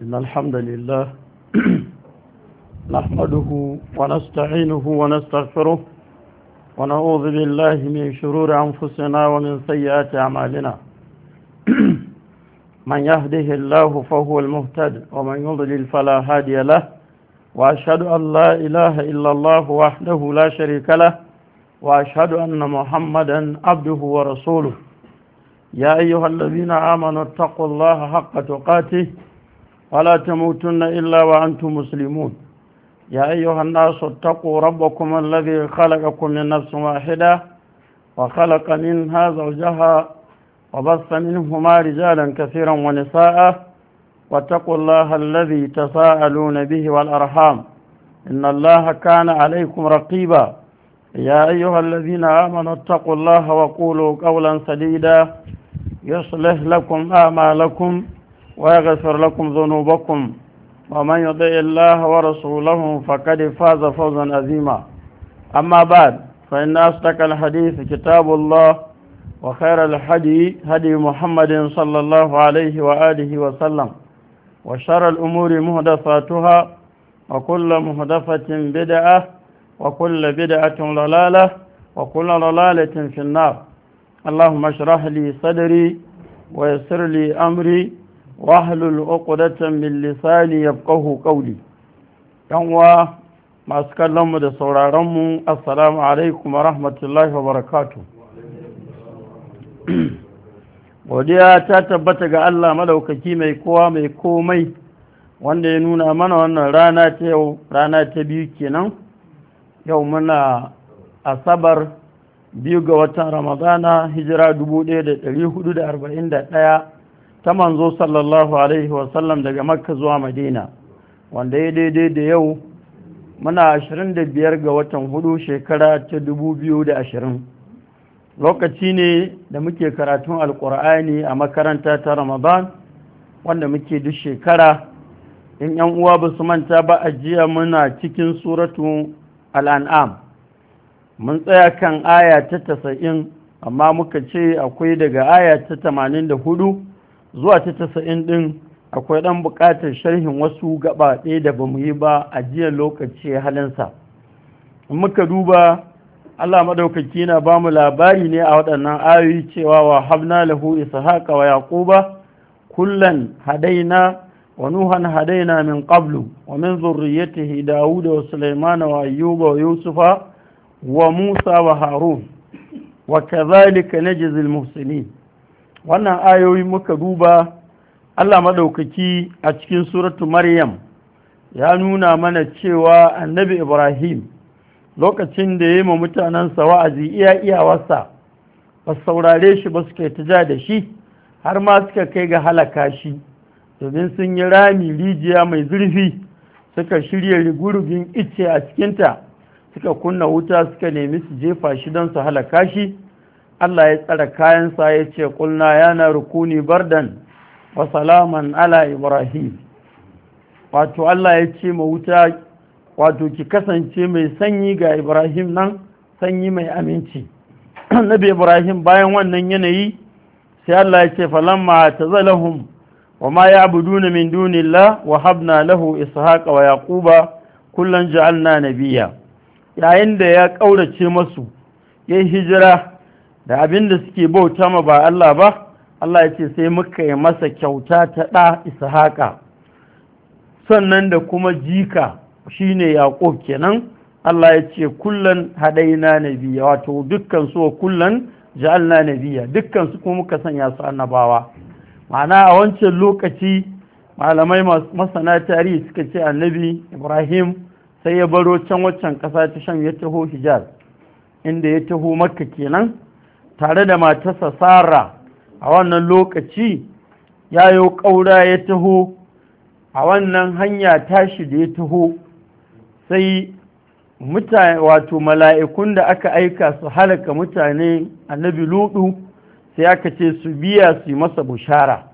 إن الحمد لله نحمده ونستعينه ونستغفره ونعوذ بالله من شرور أنفسنا ومن سيئات أعمالنا من يهده الله فهو المهتد ومن يضلل فلا هادي له وأشهد أن لا إله إلا الله وحده لا شريك له وأشهد أن محمدا عبده ورسوله يا أيها الذين آمنوا اتقوا الله حق تقاته ولا تموتن إلا وأنتم مسلمون يا أيها الناس اتقوا ربكم الذي خلقكم من نفس واحدة وخلق منها زوجها وبث منهما رجالا كثيرا ونساء واتقوا الله الذي تساءلون به والأرحام إن الله كان عليكم رقيبا يا أيها الذين آمنوا اتقوا الله وقولوا قولا سديدا يصلح لكم أعمالكم ويغفر لكم ذنوبكم ومن يطع الله ورسوله فقد فاز فوزا عظيما أما بعد فإن أصدق الحديث كتاب الله وخير الهدي هدي محمد صلى الله عليه وآله وسلم وشر الأمور محدثاتها وكل محدثة بدعة وكل بدعة ضلالة وكل ضلالة في النار اللهم اشرح لي صدري ويسر لي أمري واحلل عقدة من لساني يفقهوا قولي yanwa masu kallonmu da sauraronmu assalamu alaikum wa rahmatullahi wa barakatuh godiya ta tabbata ga Allah madaukaki mai kowa mai komai wanda ya nuna mana wannan rana ta yau rana ta biyu kenan yau muna asabar 2 ga watan ramadana hijira 1441 ta manzo sallallahu alaihi wasallam daga makka zuwa madina wanda ya daidai da yau muna 25 ga watan hudu shekara ta 2020 lokaci ne da muke karatun alkur'ani a makaranta ta ramadan wanda muke duk shekara in yan uwa ba su manta ba a jiya muna cikin suratu al'an'am mun tsaya kan aya ta 90 amma muka ce akwai daga aya ta 84 zuwa ta 90 din akwai ɗan buƙatar sharhin wasu gaba ɗaya da ba mu yi ba a jiya lokaci halinsa in muka duba Allah madaukaki na ba mu labari ne a waɗannan ayoyi cewa wa habna lahu ishaqa wa yaquba kullan hadaina wa nuhan hadaina min qablu wa min dhurriyyatihi dauda wa sulaymana wa ayyuba wa yusufa wa musa wa harun wa kadhalika najzil muhsinin wannan ayoyi muka duba Allah madaukaki a cikin suratu Maryam ya nuna mana cewa annabi Ibrahim lokacin da ya yi ma mutanensa wa'azi iyawarsa ba saurare shi ba suka yi ta da shi har ma suka kai ga halaka shi domin sun yi rami rijiya mai zurfi suka shirya rigurugin icce a cikinta suka kunna wuta suka nemi su jefa shi don su halaka shi Allah ya tsara kayansa ya ce kulna yana rukuni bardan wa salaman ala Ibrahim wato Allah ya ce ma wuta wato ki kasance mai sanyi ga Ibrahim nan sanyi mai aminci Nabi Ibrahim bayan wannan yanayi sai Allah ya ce falamma tazalahum wa ma ya'buduna min dunillah wa habna lahu ishaqa wa yaquba kullan ja'alna nabiyya yayin da ya kaurace masu yayin hijira da abin da suke bauta ma ba Allah ba Allah ya ce sai muka yi masa kyauta ta ɗa Ishaqa sannan da kuma jika shine Yaqub kenan Allah ya ce kullan hadaina nabiyya wato dukkan su kullan ja'alna nabiyya dukkan su kuma muka sanya su annabawa ma'ana a wancan lokaci malamai masana tarihi suka ce annabi Ibrahim sai ya baro can waccan ƙasa ta Sham ya taho Hijaz inda ya taho Makka kenan tare da matarsa Sara a wannan lokaci ya yi ƙaura ya taho a wannan hanya tashi da ya taho sai mutane wato mala'ikun da aka aika su halaka mutane annabi Ludu sai aka ce su biya su yi masa bushara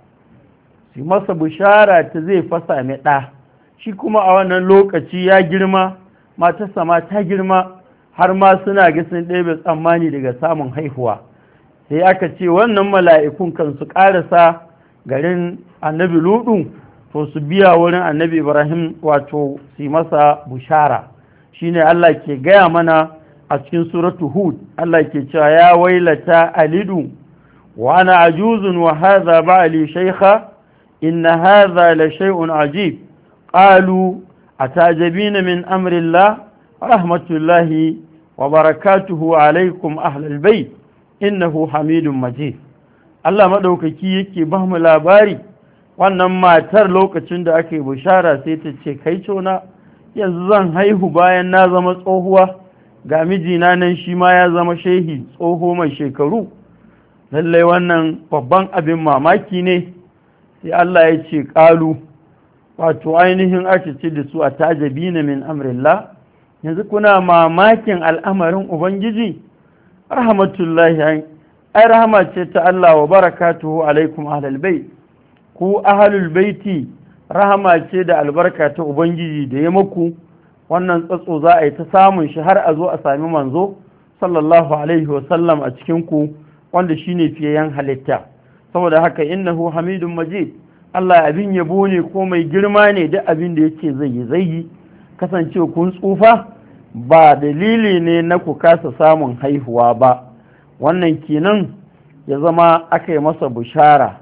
ta zai fasa mai ɗa shi kuma a wannan lokaci ya girma matarsa ma ta girma har ma suna ga sun ɗebe tsammani daga samun haihuwa sai aka ce wannan mala'ikun kan su ƙarasa garin annabi Ludu to su biya wurin annabi Ibrahim wato su masa bushara. Shine Allah ke gaya mana a cikin suratu Hud, Allah ke cewa ya wailata alidu wa ana ajuzun wa hadha ba'li shaykha inna hadha la shay'un ajib qalu atajabina min amri Allah rahmatullahi wa barakatuhu alaykum ahlal bayt innahu hamidun majid. Allah madaukaki yake ba mu labari wannan matar lokacin da ake bushara sai ta ce kai cona yanzu zan haihu bayan na zama tsohuwa ga mijina nan shi ma ya zama shehi tsoho mai shekaru, lallai wannan babban abin mamaki ne. sai Allah ya ce ƙalu wato ainihin ake ce da su a tajabina min amrillah, yanzu kuna mamakin al'amarin ubangiji. rahmatullahi ai rahama ce ta Allah wa barakatuhu alaikum ahlul bait, ku ahlul baiti rahama ce da albarka ta ubangiji da ya muku. wannan tsatso za a yi ta samun shi har a zo a sami manzo sallallahu alaihi wasallam a cikin ku wanda shine fiyayen halitta. saboda haka innahu hamidun majid, Allah abin yabo ne ko mai girma ne, duk abin da yake zai yi. kasance kun tsufa ba dalili ne na ku kasa samun haihuwa ba. wannan kenan ya zama aka yi masa bushara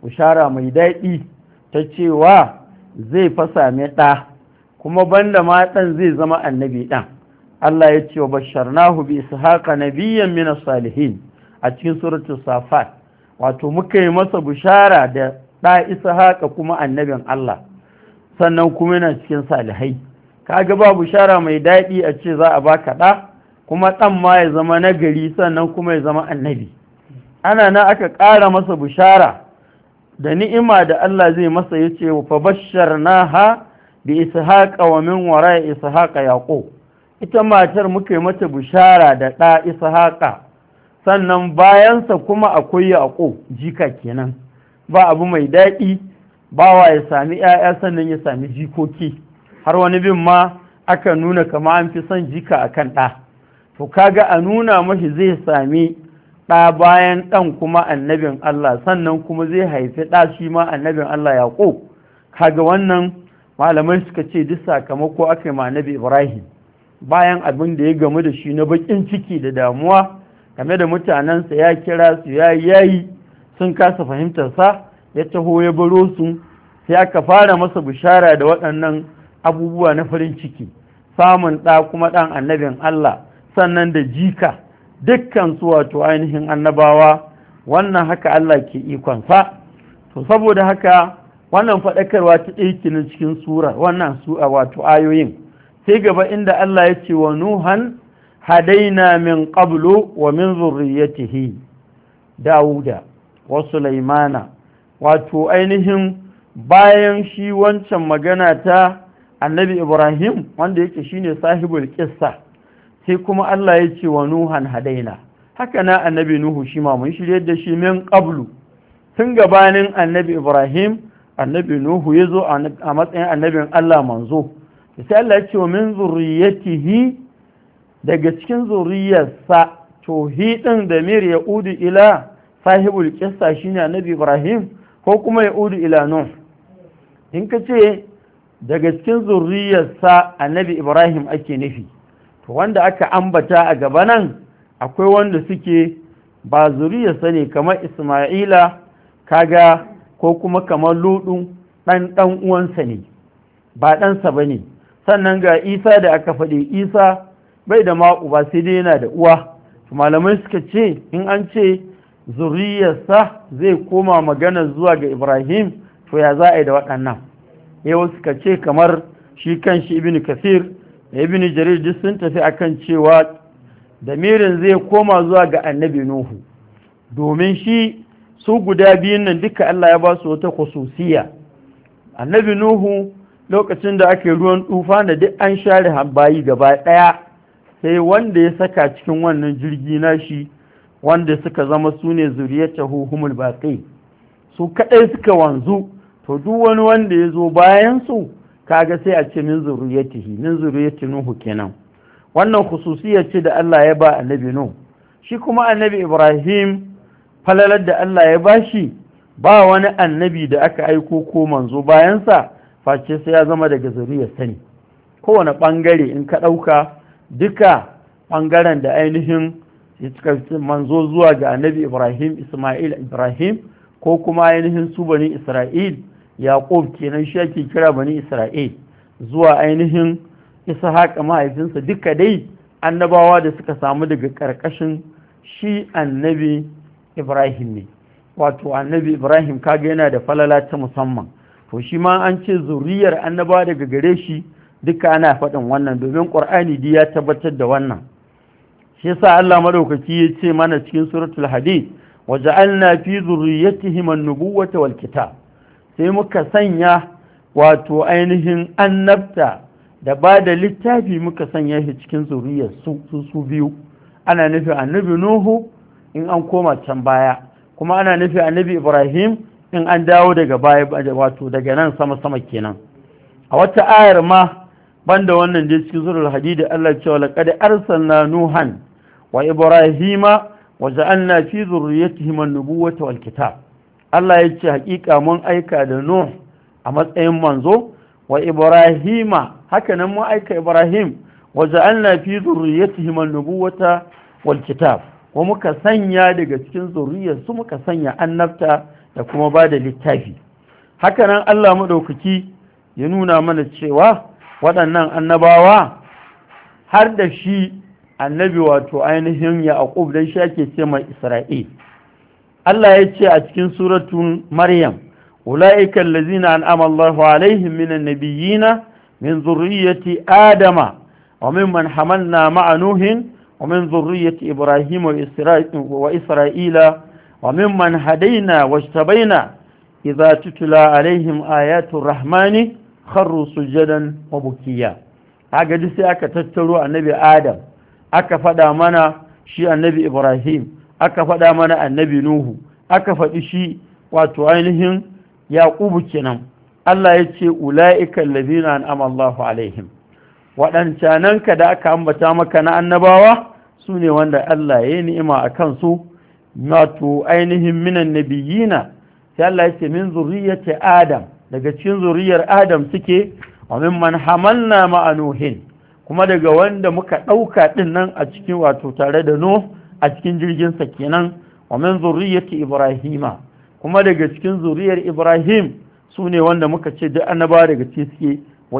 mai daɗi ta cewa zai fa sami ɗa, kuma banda ma ɗan zai zama annabi ɗan. Allah ya ce wa basharnahu bi ishaqa nabiyyan min as-salihin a cikin suratul safat, wato muka yi masa bushara da ɗa ishaqa kuma annabin Allah, sannan kuma yana cikin salihai. kaga ba bushara mai daɗi a ce za a baka ɗa kuma ɗan ma ya zama nagari sannan kuma ya zama annabi. ana na aka ƙara masa bushara da ni'ima da Allah zai masa, ya ce fa basharnaha bi ishaqa wa min wara'i ishaqa yaqub. ita matar muka yi mata bushara da ɗa ishaqa, sannan bayansa kuma akwai yaqub, jika kenan. ba abu mai daɗi bawa ya sami 'ya'ya sannan ya sami jikoki, har wani bin ma aka nuna kama an fi son jika akan ɗa. to kaga a nuna mashi zai sami ɗa bayan ɗan kuma annabin Allah, sannan kuma zai haifi ɗa shi ma annabin Allah Yaƙub. kaga wannan malamai suka ce duk sakamako aka yi ma annabi Ibrahim bayan abin da ya gamu da shi na bakin ciki da damuwa game da mutanensa, ya kira su yayi sun kasa fahimtarsa, ya taho ya baro su, sai aka fara masa bishara da waɗannan abubuwa na farin ciki, samun ɗa kuma ɗan annabin Allah, sannan da jika dukkan su wato ainihin annabawa. wannan haka Allah ke ikonsa. to saboda haka wannan faɗakarwa ta ɗaya cikin sura wannan sura wato ayoyin. sai gaba inda Allah ya ce wa nuhan hadaina min qablu wa min zurriyyatihi dauda wa sulaimana, wato ainihin bayan shi wancan magana ta annabi Ibrahim wanda yake shine sahibul qissa, sai kuma Allah ya ce wa nuhan hadaina, haka na annabi nuhu shi ma mun shirye da shi min qablu, tun gabanin annabi Ibrahim annabi nuhu ya zo a matsayin annabin Allah manzo. sai Allah ya ce wa min zurriyatihi, daga cikin zuriyarsa. to hi din da mir ya udu ila sahibul qissa shine annabi Ibrahim ko kuma ya udu ila nuh. in ka ce daga cikin zurriyarsa annabi Ibrahim ake nufi, to wanda aka ambata a gaba nan akwai wanda suke ba zuriyarsa ne kamar Isma'ila kaga, ko kuma kamar Ludu ɗan uwansa ne ba ɗansa ba ne. sannan ga Isa da aka faɗi, Isa bai da ma uba sai dai yana da uwa. malamai suka ce in an ce zuriyarsa zai koma magana zuwa ga Ibrahim, to ya za a yi da waɗannan. yau suka ce kamar shi kan shi ibn Kathir da ibn Jarir duk sun tafi akan cewa damirin zai koma zuwa ga annabi Nuhu, domin shi su guda biyun nan duka Allah ya ba su wata khususiya. annabi Nuhu lokacin da ake ruwan tufa da duk an share bayi gaba ɗaya, sai wanda ya saka cikin wannan jirgi nashi wanda suka zama su ne zuriyatahu humul baqi, su kadai suka wanzu. to duk wani wanda ya zo bayan su kaga sai a ce min zuriyatihi, min zuriyati Nuhu kenan. wannan khususiyya ce da Allah ya ba annabi Nuhu. shi kuma annabi Ibrahim falalar da Allah ya bashi ba wani annabi da aka aiko ko manzo bayansa face sai ya zama daga zuriyar sani. Kowane ɓangare in ka ɗauka duka ɓangaren da ainihin manzo zuwa ga annabi Ibrahim, Ismail Ibrahim, ko kuma ainihin su bani Isra'il, Yaƙub kenan shi ake kira bani Isra'il, zuwa ainihin Ishaq mahaifinsa, duka dai annabawa da suka samu daga ƙarƙashin shi annabi Ibrahim ne. Wato annabi Ibrahim kaga yana da falala ta musamman, to shi ma an ce zuriyar annabawa daga gare shi, duka ana faɗin wannan domin ƙur'ani dai ya tabbatar da wannan. Shi yasa Allah madaukaki ya ce mana cikin suratul hadid, waja'alna fi zurriyyatihim an-nubuwwata wal kitab, sai muka sanya wato ainihin annabta da ba da littafi muka sanya shi cikin zuriyar su biyu. Ana nufi annabi Nuhu in an koma can baya, kuma ana nufi annabi Ibrahim in an dawo daga baya, wato daga nan sama kenan. A wata ayar ma banda wannan da cikin suratul hadid Allah cewa laqad arsalna nuhan wa ibrahima wa ja'alna fi dhurriyyatihim an-nubuwwata wal kitab. Allah ya ce hakika mun aika da Nuh a matsayin manzo, wa ibrahima haka nan mun aika Ibrahim, wa ja'alna fi dhurriyyatihim an-nubuwwata wal kitab, wa muka sanya daga cikin zuriyar su muka sanya annabta da kuma ba da littafi. Haka nan Allah madaukaki ya nuna mana cewa waɗannan annabawa har da shi annabi wato ainihin Yaqub dan shi ake ce mai Isra'il. Allah ya ce a cikin suratun Maryam, ulaika allazina an'ama Allahu alaihim minan nabiyyina min zurriyyati adama wa mimman hamalna ma'a nuhin wa min zurriyyati ibrahima wa isra'ila wa mimman hadaina wajtabaina idza tutla alaihim ayatul rahmani kharru sujadan wa bukiya. Kaga duk sai aka tattaro annabi Adam, aka faɗa mana shi annabi Ibrahim, aka faɗa mana annabi Nuhu, aka faɗi shi wato ainihin Yaqubu kenan. Allah ya ce ula'ika allazina an'ama Allahu alaihim, waɗancananka da aka ambata maka na annabawa su ne wanda Allah ya yi ni'ima a kansu, wato ainihin minan nabiyina, sai Allah ya ce min zurriyyati Adam, daga cikin zuriyar Adam suke, wa mimman hamalna ma'a Nuhin, kuma daga wanda muka ɗauka ɗin nan a cikin wato tare da Nuh a cikin jirginsa kenan, wa min zurriyyati Ibrahima, kuma daga cikin zuriyar Ibrahim su ne wanda muka ce duk annaba daga cikin suke, wa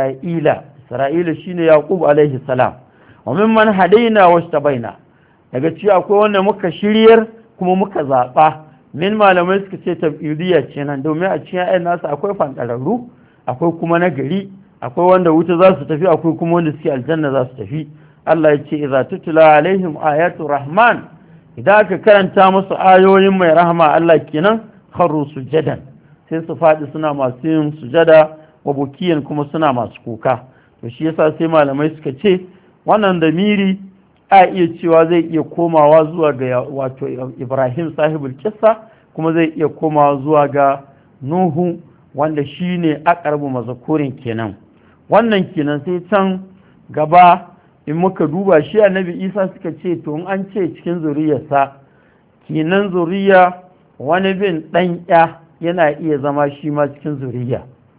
Isra'ila shine Yaqub alaihi salam, wa mimman hadaina wajtabaina, daga cikin akwai wanda muka shiryar kuma muka zaɓa. Min malamai suka ce tab'idiyya ce nan, domin a cikin ayyan nasu akwai fantararru, akwai kuma nagari, akwai wanda wuta za su tafi, akwai kuma wanda suke aljanna za su tafi. Allah ya ce idza tutla alaihim ayatu rahman, idan aka karanta musu ayoyin mai rahama Allah kenan, kharru sujadan, sai su faɗi suna masu yin sujada, wa bukiyan kuma suna masu kuka. To shi yasa sai malamai suka ce wannan damiri a iya cewa zai iya komawa zuwa ga wato Ibrahim sahibul kissa, kuma zai iya komawa zuwa ga Nuhu wanda shine aqrabu mazakurin kenan. Wannan kenan sai can gaba in muka duba shi annabi Isa suka ce to in an ce cikin zuriyarsa kenan zuriya wani bin dan ya yana iya zama shi ma cikin zuriya,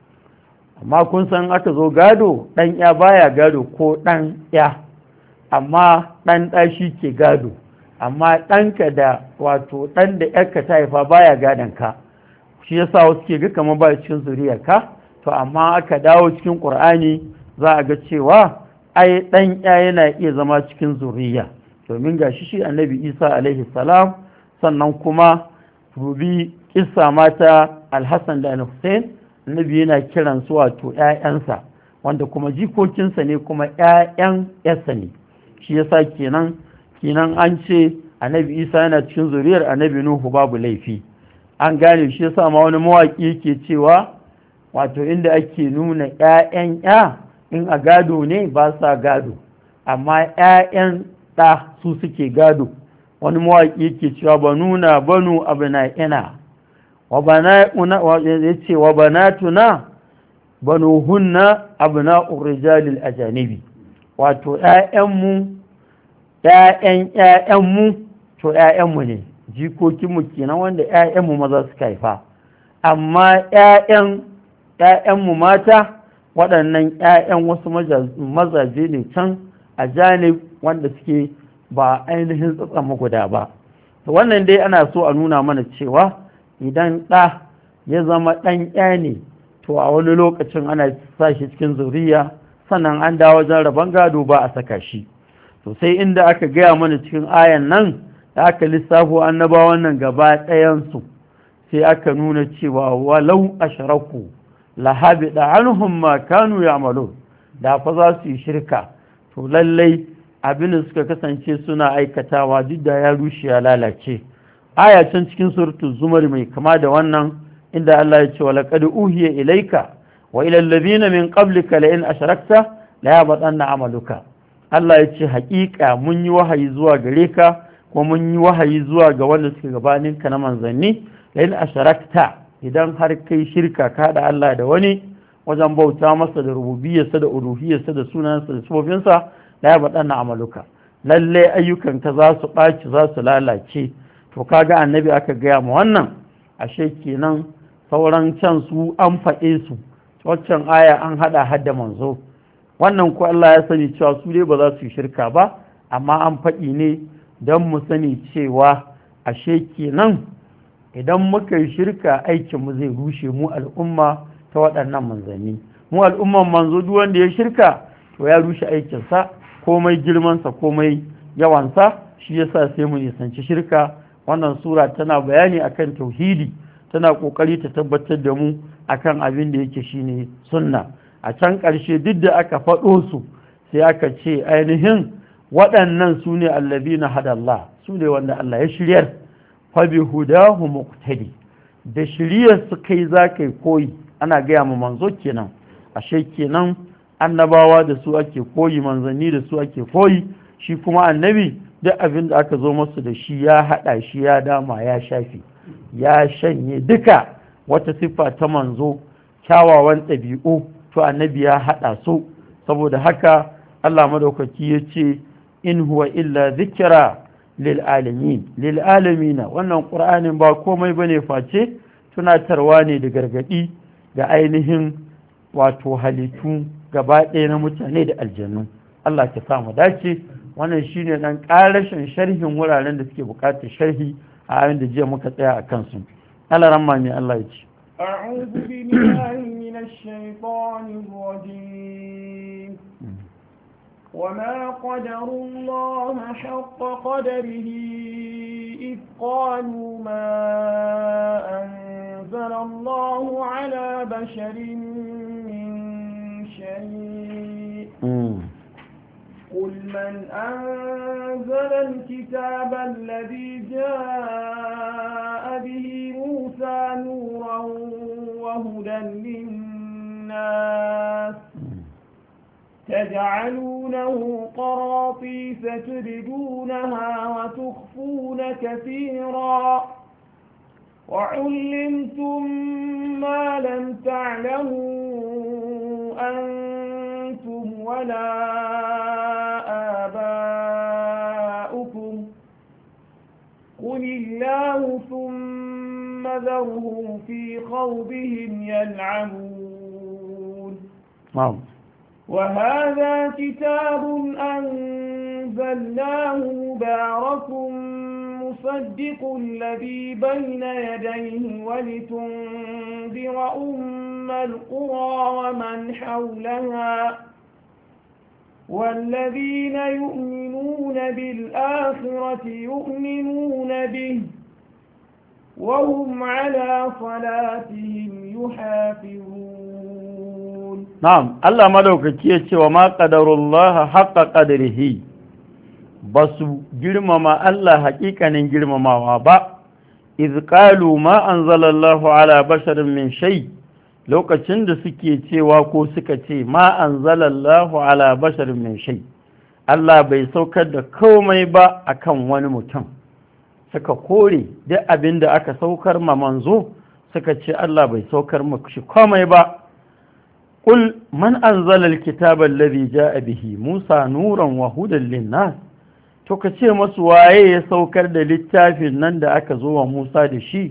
amma kun san aka zo gado dan ya baya gado ko dan ya, amma ɗan ɗa shi ke gado, amma ɗanka da wato ɗan da ‘yarka ta haifa baya gadon ka, shi yasa wasu ke ga kamar ba cikin zuriyar ka. To amma aka dawo cikin ƙur'ani za a ga cewa ai ɗan ya yana iya zama cikin zuriya, domin ga shi annabi Isa alaihi salam. Sannan kuma rubi kissa mata Alhassan da Hussein, annabi yana kiran su wato ‘ya'yansa, wanda kuma jikokinsa ne kuma ‘ya'yan ‘yarsa ne. Shi yasa kenan an ce annabi Isa yana cikin zuriyar annabi Nuhu babu laifi, an gane. Shi yasa ma wani mawaƙi yake cewa wato inda ake nuna ƴaƴan ƴa in a gado ne ba sa gado, amma ƴaƴan ɗa su suke gado. Wani mawaƙi yake cewa banu abna'ina wa bana'una, yace wa banatuna banuhunna abna'ur rijalil ajanibi, wato ‘ya'yanmu to ‘ya'yanmu ne, jikokinmu kenan wanda 'ya'yanmu maza suka haifa, amma 'ya'yanmu mata waɗannan 'ya'yan wasu mazaje ne can a janib wanda suke ba ainihin tsatsan guda ba. Wannan dai ana so a nuna mana cewa idan ɗa ya zama ɗan 'ya ne, to a wani lokacin ana sa shi cikin zuriya, sannan an dawo wajen rabon gado ba a saka shi. To sai inda aka gaya mana cikin ayan nan da aka lissafo annabawan nan gaba ɗayansu, sai aka nuna cewa walau ashraku la habida anhum ma kanu ya'malun, da fa za su yi shirka to lallai abin da suka kasance suna aikatawa duk da ya rushe ya lalace. Aya can cikin suratul zumar mai kama da wannan inda Allah ya ce wa laqad uhiya ilayka wa ila alladhina min qablika la in ashrakta la yahbatanna amaluka. Allah ya ce haƙiƙa mun yi wahayi zuwa gare ka, ko mun yi wahayi zuwa ga wanda suke gabaninka na manzanni, la in ashrakta, idan har kai shirka ka da Allah da wani wajen bauta masa da rububiyarsa da uluhiyarsa da sunansa da sifofinsa, la yahbatanna amaluka, lalle ayyukanka za su ɓaci za su lalace. To kaga annabi aka gaya ma wannan, ashe kenan sauran can su an faɗe su, waccan aya an haɗa hadda manzo, wannan ko Allah ya sani cewa su dai ba za su yi shirka ba, amma an faɗi ne don mu sani cewa ashe kenan idan muka yi shirka aikinmu zai rushe mu al'umma ta waɗannan manzanni. Mu al'umman manzo duk wanda ya shirka to ya rushe aikinsa, komai girmansa komai yawansa. Shi yasa sai mu nisanci shirka. Wannan sura tana bayani akan tauhidi, tana kokari ta tabbatar da mu akan abin da yake shine sunna. A can ƙarshe duk da aka faɗo su sai aka ce ainihin waɗannan su ne allazina hadallah, su ne wanda Allah ya shiryar, fa bi hudahu muqtadi, da shiryar su kai za kai koyi. Ana gaya mu manzo kenan, ashe kenan annabawa da su ake koyi, manzanni da su ake koyi. Shi kuma annabi duk abin da aka zo masu da shi ya haɗa shi, ya dama, ya shafi, ya shanye duka wata siffa ta manzo, kyawawan ɗabi'u, to annabi ya haɗa su. Saboda haka Allah madaukaki ya ce in huwa illa zikira lil alamina. Wannan ƙur'anin ba komai bane face tunatarwa ne da gargaɗi ga ainihin wato halittu gaba ɗaya na mutane da aljannu. Allah ka samu dace. Wannan shine dan ƙarashin sharhin wuraren da suke buƙatar sharhi a yayin da jiya muka tsaya a kansu. Allah ramma ne Allah ya ce. أعوذ بالله من الشيطان الرجيم وما قدروا الله حق قدره إذ قالوا ما أنزل الله على بشر من شيء قل من أنزل الكتاب الذي جاء به موسى نورا وهدى للناس تجعلونه قراطيس تبدونها وتخفون كثيرا وعلمتم ما لم تعلموا أنتم ولا آباؤكم قل الله ثم ذرهم في خوضهم يلعبون. وهذا كتاب أنزلناه مبارك مصدق الذي بين يديه ولتنذر أم القرى ومن حولها والذين يؤمنون بالآخرة يؤمنون به وهم على صلاتهم يحافظون. نعم الله مدوكي يتي وما قدر الله حق قدره basu girmama Allah hakikanin girmamawa ba. iz qalu ma anzalallahu ala basharin min shay, lokacin da suke cewa ko suka ce ma anzalallahu ala basharin min shay, Allah bai saukar da komai ba akan wani mutum. Suka kore duk abin da aka saukar ma manzo, suka ce Allah bai saukar maka shi komai ba. Qul man anzala alkitaba alladhi jaa bihi Musa nuran wa hudan lin-nas, to ka ce masu waye ya saukar da littafin nan da aka zo wa Musa da shi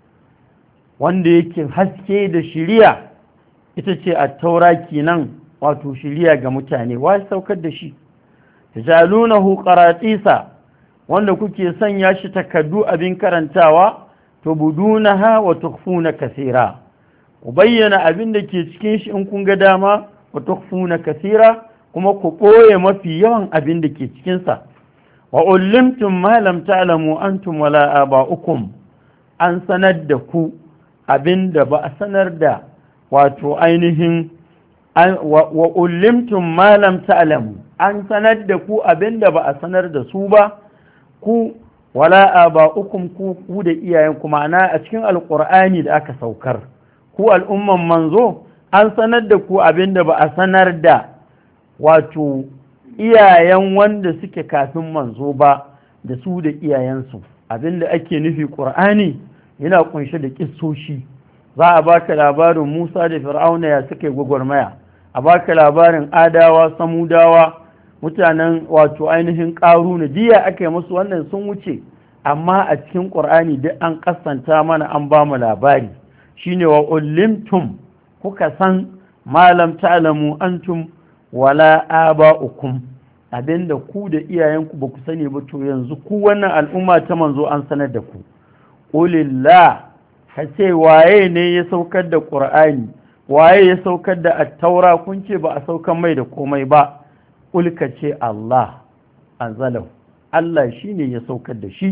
wanda yake haske da shiriya, ita ce at-taura kenan, wato shiriya ga mutane, waye saukar da shi? tajalunahu qaratisa, wanda kuke sanya shi takaddu abin karantawa, to budunaha wa tukhfuna kaseera, ku bayyana abin da ke cikin shi in kun ga dama, wa tukhfuna kaseera, kuma ku ɓoye mafi yawan abin da ke cikinsa. Wa ullimtum ma lam ta'lamu antum wala aba'ukum, an sanar da ku abin da ba a sanar da wato ainihin wa ullimtum ma lam ta'lamu, an sanar da ku abin da ba a sanar da su ba, ku wala aba'ukum, ku da iyayenku, ma'ana a cikin alqur'ani da aka saukar, ku al'umman manzo an sanar da ku abin da ba a sanar da wato iyayen wanda suke kafin manzo ba, da su da iyayensu. Abinda ake nufi ƙur'ani yana kunshe da kissoshi. Za a baka labarin Musa da Fir'auna ya suke gwagwarmaya, a baka labarin Adawa, Samudawa, mutanen wato ainihin Ƙaruna, diya aka yi musu wannan sun wuce, amma a cikin ƙur'ani duk an kasanta mana, an ba mu labari. Shine wa ullimtum, kuka san malam ta'lamu antum wala aba'ukum, abinda ku da iyayenku ba ku sani ba, to yanzu ku wannan al'umma ta manzo an sanar da ku. Qulillah, kace waye ne ya saukar da Qur'ani, waye ya saukar da at-taura, kun ce ba a saukar mai da komai ba. Qul kace Allah anzalahu, Allah shine ya saukar da shi.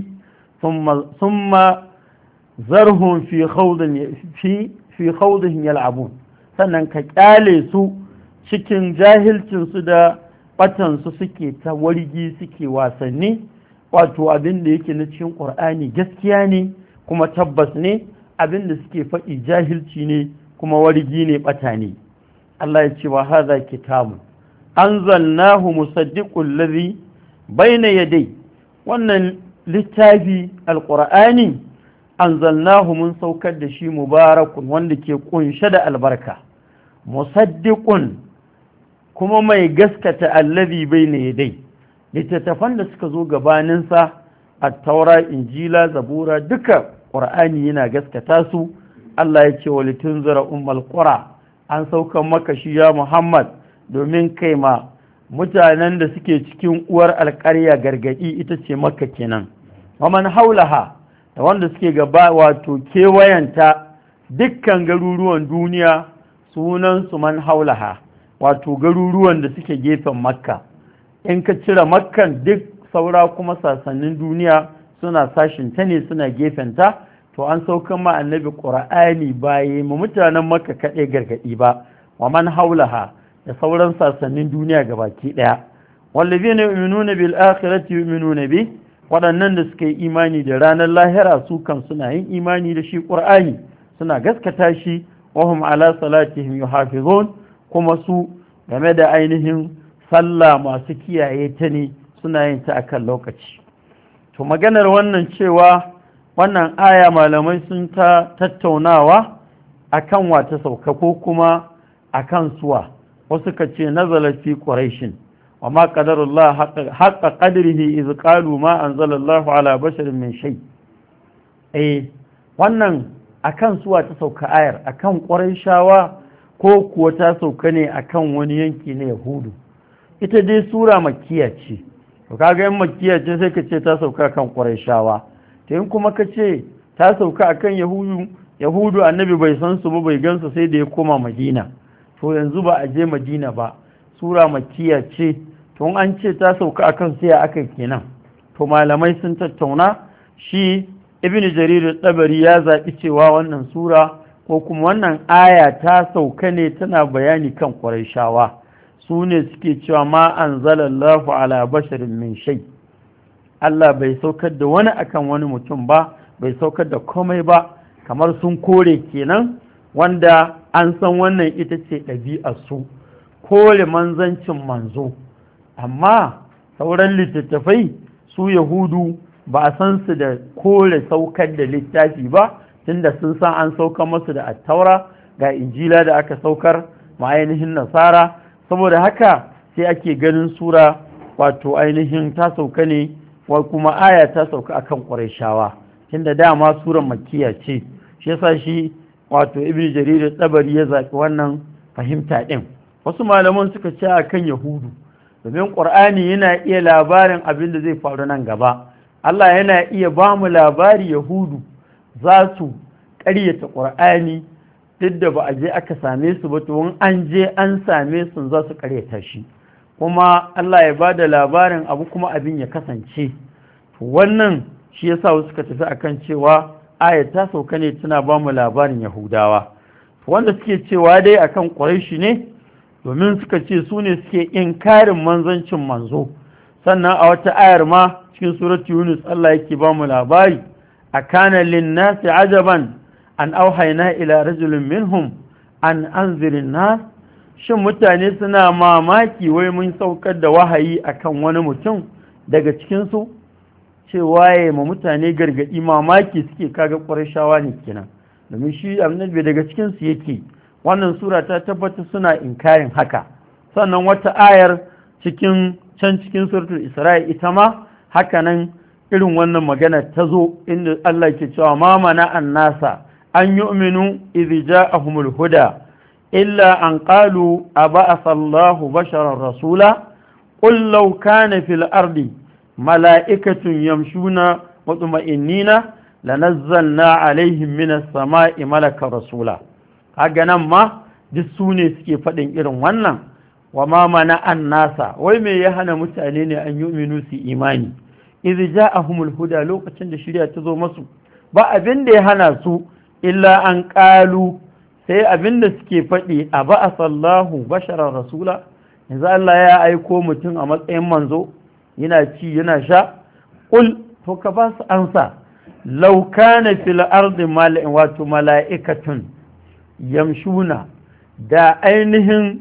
Thumma zarhum fi khawdin yal'abun, sannan ka kyale su cikin jahilcinsu da batansu suke ta wargi, suke wasanni. Wato abin da yake na cikin ƙur'ani gaskiya ne kuma tabbas ne, abin da suke faɗi jahilci ne kuma wargi ne, bata ne. Allah ya ce wa hadha kitabun anzalnahu musaddiqul ladhi bayna yaday, wannan littafi alqur'ani anzalnahu mun saukar da shi mubarakun, wanda ke kunshe da albarka, musaddiqun kuma mai gaskata allazi bayna yadai, littattafan da suka zo gabaninsa, at-taura, injila, zabura, duka qur'ani yana gaskata su. Allah ya ce wa litunzira ummul qura, an sauka maka shi ya Muhammad domin kai ma mutanen da suke cikin uwar alƙarya gargadi, ita ce Makka kenan, wa man haulaha, da wanda suke gaba wato kewayanta, dukkan garuruwan duniya sunan su man haulaha, wato garuruwan da suke gefen Makka. In ka cire Makkan, duk saura kuma sassanin duniya suna sashin ta ne, suna gefenta. To an saukan ma annabi Qur'ani baye mu mutanen Makka kaɗai gargaɗi ba, wa man haulaha, da sauran sassanin duniya gabaki ɗaya. wallazina yu'minuna bil akhirati yu'minuna bi, waɗannan da suka yi imani da ranar lahira su kan suna yin imani da shi Qur'ani, suna gaskata shi. wa hum ala salatihim yuhafizun, kuma su game da ainihin sallah masu kiyaye ta ne, suna yin ta akan lokaci. To maganar wannan cewa wannan aya malamai sun ta tattaunawa akan wata sauka ko kuma akan suwa. Wasu ka ce nazala fi quraishin wa ma qadarullah haqqa qadrihi iz qalu ma anzalallahu ala basharin min shay. Wannan akan suwa ta sauka ayar, akan quraishawa ko kuwa ta sauka ne akan wani yanki na yahudu? Ita dai sura makkiya ce, to kaga in makkiya ce sai ka ce ta sauka kan quraishawa. to in kuma ka ce ta sauka akan yahudu annabi bai san su ba, bai gansu sai da ya koma madina, to yanzu ba a je madina ba, sura makkiya ce, to an ce ta sauka akan sai aka kenan. To malamai sun tattauna, shi ibn jarir tabari ya zaɓi cewa wannan sura ko kuma wannan aya ta sauka ne tana bayani kan quraishawa, su ne suke cewa ma anzalallahu ala basharin min shay, Allah bai saukar da wani akan wani mutum ba, bai saukar da komai ba, kamar sun kore kenan, wanda an san wannan ita ce ɗabi'ar su, kore manzancin manzo. Amma sauran littattafai su yahudu ba a san su da kore saukar da littafi ba, tunda sun san an saukar masu da attaura ga injila da aka saukar ma ainihin nasara. Saboda haka sai ake ganin sura wato ainihin ta sauka ne wa kuma aya ta sauka akan Qurayshawa tunda dama surar makkiya ce shi yasa shi wato Ibn Jarir Tabari ya zaɓi wannan fahimta din. Wasu malaman suka ce akan Yahudu domin Qur'ani yana iya labarin abin da zai faru nan gaba. Allah yana iya ba mu labari Yahudu za su ƙaryata Qur'ani duk da ba a je aka same su ba, to an je an same su za su ƙaryata shi, kuma Allah ya ba da labarin abu kuma abin ya kasance. Wannan shi yasa wasu suka tafi akan cewa ayat ta sauka ne tana ba mu labarin Yahudawa, wanda suke cewa dai akan Quraishi ne domin suka ce su ne suke inkarin manzancin manzo. Sannan a wata ayar ma cikin suratu Yunus Allah yake ba mu labari, akana lin-nasi ajaban an auhayna ila rajulin minhum an anzirin nas, shin mutane suna mamaki wai mun saukar da wahayi akan wani mutum daga cikin su, cewa ya ma mutane gargadi, mamaki suke kaga Qurayshawa ne kenan domin shi annabi daga cikin su yake. Wannan sura ta tabbata suna inkarin haka. Sannan wata ayar cikin suratul Isra'i ita ma haka nan irin wannan magana ta zo, inda Allah ke cewa ma mana annasa an yu'minu idh ja'ahumul huda illa an qalu aba'atha Allahu basharan rasula qul law kana fil ardi mala'ikatun yamshuna mutma'innina lanazzalna alaihim minas sama'i malakan rasula. Haga nan ma duk su ne suke faɗin irin wannan, wa ma mana an nasa, wai me ya hana mutane ne an yu'minu su imani idh ja'ahumul huda, lokacin da shari'a ta zo masu, ba abin da ya hana su illa an qalu, sai abin da suke faɗi a ba'asallahu basharan rasula, yanzu Allah ya aiko mutum a matsayin manzo yana ci yana sha. Qul, to ka ba su ansa, law kana fil ardi mala'ikatun yamshuna, da ainihin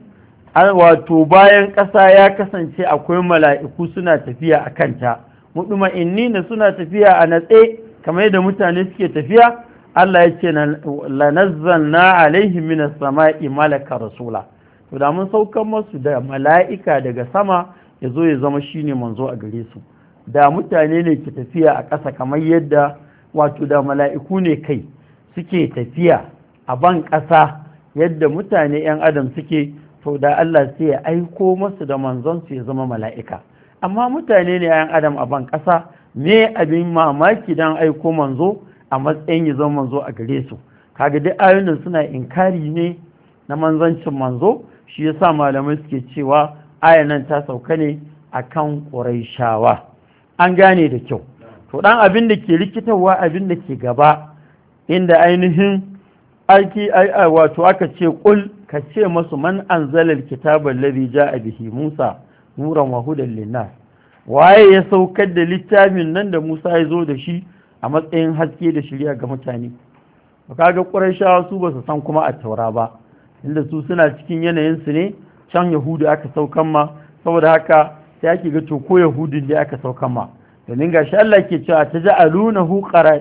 wato bayan ƙasa ya kasance akwai mala'iku suna tafiya a kanta, mutma'innina suna tafiya a natse kamar yadda mutane suke tafiya. Allah ya ce lanazzalna alaihim minas sama'i malaka rasula, to da mun saukan masu da mala'ika daga sama ya zo ya zama shine manzo a gare su. Da mutane ne ke tafiya a ƙasa kamar yadda wato da mala'iku ne kai suke tafiya a ban ƙasa yadda mutane 'yan adam suke, to da Allah sai ya aiko masu da manzonsu ya zama mala'ika. Amma mutane ne 'yan adam a ban ƙasa, me abin mamaki don aiko manzo a matsayin ya zama manzo a gare su? Kaga duk ayoyin suna inkari ne na manzancin manzo. Shi yasa malamai suke cewa ayan nan ta sauka ne akan Qurayshawa. An gane da kyau. To dan abin da ke rikitarwa, abin da ke gaba, inda ainihin wato aka ce qul, ka ce masu man anzalal kitaba alladhi ja'a bihi Musa nuran wa hudan linnas, waye ya saukar da littafin nan da Musa ya zo da shi a matsayin haske da shari'a ga mutane? Kaga Qurayshawa su ba su san kuma a taura ba, inda su suna cikin yanayin su ne, can Yahudu aka saukan ma, saboda haka sai ake ga to ko Yahudin da aka saukan ma, domin gashi Allah ke cewa taj'alunahu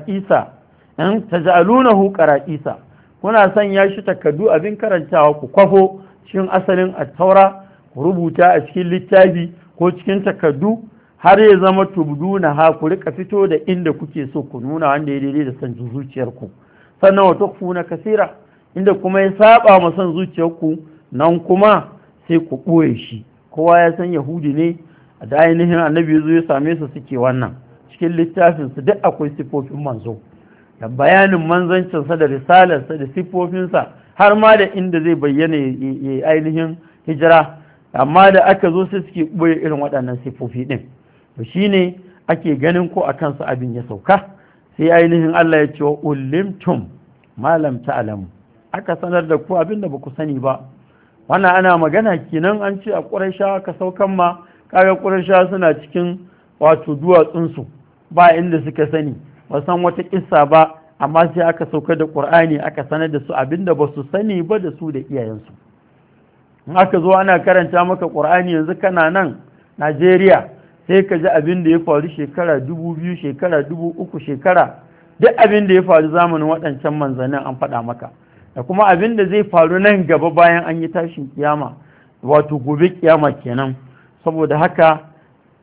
qara'isa, kuna sanya shi takaddu abin karantawa ku kwafo cikin asalin at-taura, ku rubuta a cikin littafi ko cikin takaddu, har ya zama tubduna ha, ku rika fito da inda kuke so ku nuna wanda ya daidai da san zuciyarku. Sannan wa tukfuna kasira, inda kuma ya saba ma san zuciyarku nan kuma sai ku ɓoye shi. Kowa ya san Yahudi ne da ainihin annabi zo ya same su suke wannan, cikin littafin su duk akwai sifofin manzo da bayanin manzancinsa da risalarsa da sifofinsa, har ma da inda zai bayyana ya ainihin hijira, amma da aka zo sai suke ɓoye irin waɗannan sifofi ɗin. to shine ake ganin ko a kansu abin ya sauka, sai ainihin Allah ya ce wa ulimtum ma lam ta'lamu, aka sanar da ku abin da baku sani ba. Wannan ana magana kenan an ce a Qurayshawa ka saukan ma, kaga Qurayshawa suna cikin wato duwatsunsu ba inda suka sani, ba san wata kissa ba, amma sai aka sauka da Qur'ani aka sanar da su abin da ba su sani ba da su da iyayensu. In aka zo ana karanta maka Qur'ani yanzu kana nan Najeriya, sai ka ji abin da ya faru shekara 2000, shekara 3000, shekara duk abin da ya faru zamanin waɗancan manzannin an faɗa maka, da kuma abin da zai faru nan gaba bayan an yi tashin kiyama, wato gobe kiyama kenan. Saboda haka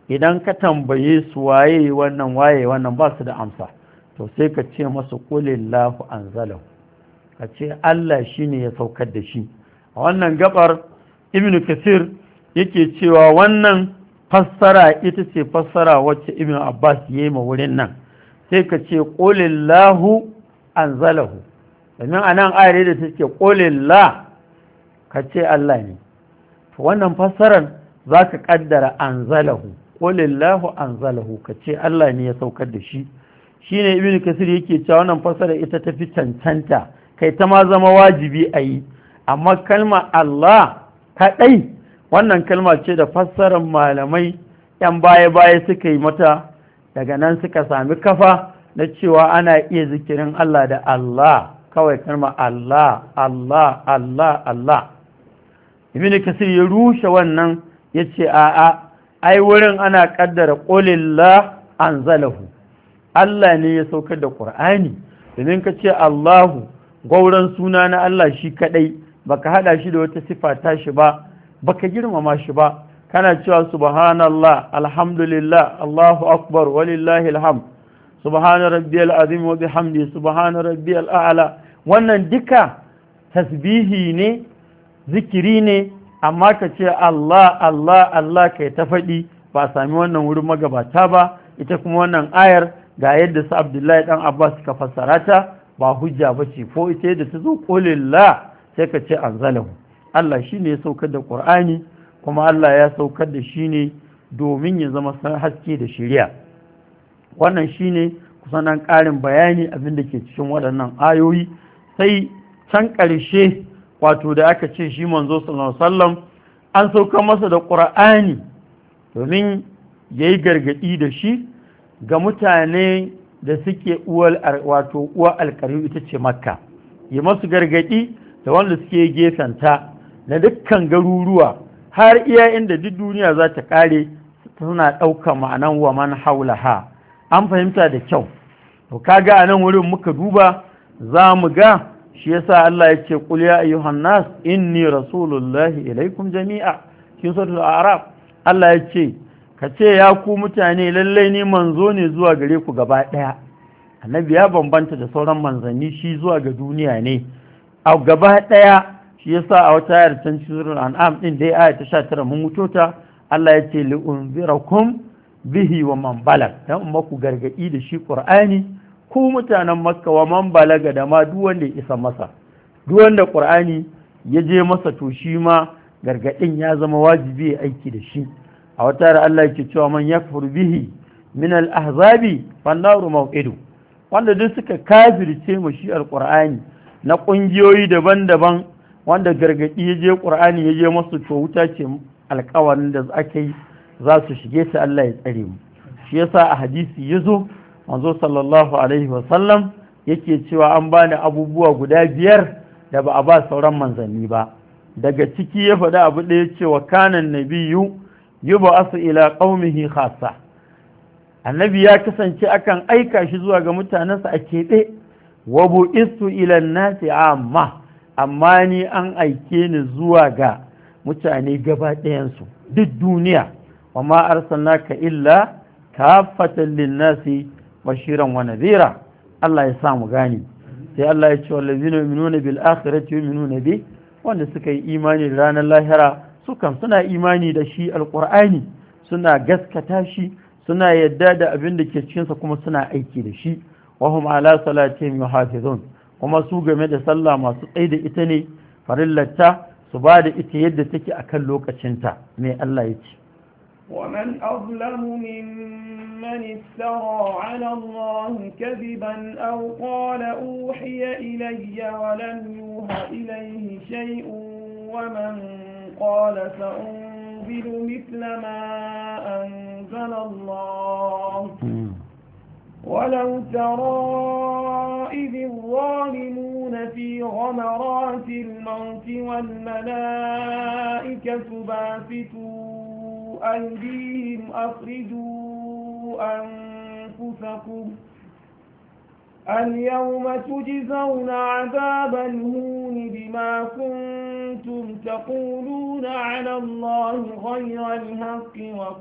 idan ka tambaye su waye wannan ba su da amsa, to sai ka ce masu qulillahu anzalahu, ka ce Allah shine ya saukar da shi. A wannan gabar Ibn Kathir yake cewa wannan fassara ita ce fassara wacce Ibn Abbas yayi ma wurin nan, sai ka ce qulillahu anzalahu, domin anan ayar da take qulillah ka ce Allah ne, to wannan fassarar zaka kaddara anzalahu, qulillahu anzalahu, ka ce Allah ne ya saukar da shi. Shine Ibn Kathir yake cewa wannan fassara ita tafi cancanta, kai ta ma zama wajibi a yi, amma kalma Allah kaɗai wannan kalma ce da fassarar malamai ‘yan baya-baya suka yi mata, daga nan suka sami kafa na cewa ana iya zikirin Allah da Allah, kawai kalma Allah, Allah, Allah, Allah. Ibn Kasir ya rushe wannan ya ce a'a, ai wurin ana ƙaddara ƙulillah anzalahu, Allah ne ya saukar da ƙur'ani, domin ka ce Allahu gwauran suna na Allah shi kadai, baka hada shi da wata sifa ta shi ba, baka girmama shi ba, kana cewa subhanallah, alhamdulillah, Allahu akbar, walillahi alhamd, subhana rabbiyal azim wa bihamdi, subhana rabbiyal a'la. Wannan duka tasbihi ne, zikiri ne, amma ka ce Allah Allah Allah kai ta faɗi, ba sami wannan wurin magabata ba. Ita kuma wannan ayar ga yadda su Abdullahi dan Abbas suka fassara ta, ba hujja ba ce, ko ita da ta zo qulillah sai ka ce anzalahu, Allah shi ne ya saukar da Qur'ani, kuma Allah ya saukar da shi ne domin ya zama haske da shiriya. Wannan shi ne kusan ɗan ƙarin bayani abin da ke cikin waɗannan ayoyi. Sai can ƙarshe, wato da aka ce shi manzo sallallahu alaihi wasallam an saukar masa da Qur'ani domin ya yi gargaɗi da shi ga mutane da suke uwa alƙaryu ita ce Makka, yi masu gargaɗi da wanda suke gefenta na dukkan garuruwa har iya inda duk duniya za ta ƙare, suna ɗauka ma'anan wa man haulaha. An fahimta da kyau. To kaga a nan wurin muka duba za mu ga shi yasa Allah ya ce qul ya ayyuhan nas inni rasulullahi ilaikum jami'a, cikin suratul a'raf Allah ya ce ka ce ya ku mutane lallai ni manzo ne zuwa gare ku gaba ɗaya. Annabi ya bambanta da sauran manzanni, shi zuwa ga duniya ne a gaba ɗaya. Shi yasa a wata ayar can cikin an'am din dai aya ta 19 mun mutota Allah ya ce li unzirakum bihi wa man balag, dan maku gargadi da shi Qur'ani ku mutanen Makka wa man balaga da ma duk wanda ya isa masa, duk wanda Qur'ani ya je masa to shi ma gargadin ya zama wajibi ya aiki da shi. A wata ayar Allah yake cewa man yakfur bihi min al-ahzabi fan-naru maw'idu, wanda duk suka kafirce mu shi al-Qur'ani na ƙungiyoyi daban-daban, wanda gargaɗi ya je ƙur'ani ya je masu to wuta ce alƙawarin da aka yi za su shige ta, Allah ya tsare mu. Shi yasa a hadisi ya zo manzo sallallahu alaihi wasallam yake cewa an bani abubuwa guda 5 da ba a ba sauran manzanni ba. Daga ciki ya faɗi abu ɗaya cewa kanan nabiyyu yub'asu ila qaumihi khassa, annabi ya kasance akan aika shi zuwa ga mutanensa a keɓe. Wa bu'istu ila nasi amma ni an aike ni zuwa ga mutane gaba ɗayansu duk duniya. Wa ma arsalnaka illa kafatan lin-nasi bashiran wa nadhira. Allah ya sa mu gani. Sai Allah ya ce wallazina yu'minuna bil akhirati yu'minuna bi, wanda suka yi imani da ranar lahira sukan suna imani da shi alqur'ani, suna gaskata shi, suna yadda da abin da ke cikinsa kuma suna aiki da shi. Wahum ala salatihim yuhafizun, kuma su game da sallah masu tsaye da ita ne farillata, su ba da ita yadda take akan lokacinta. Me Allah ya ce ومن أظلم ممن افترى على الله كذبا أو قال أوحي إلي ولم يوحى إليه شيء ومن قال سأنزل مثل ما أنزل الله ولو ترى إذ الظالمون في غمرات الموت والملائكة باسطوا أيديهم اليوم تجزون عذاب الهون بما كنتم تقولون على الله غير الحق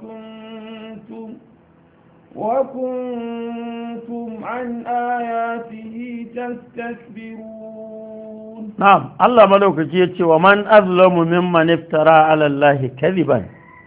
وكنتم عن آياته تستكبرون. نعم الله ملوك جيتي ومن أظلم ممن افترى على الله كذبا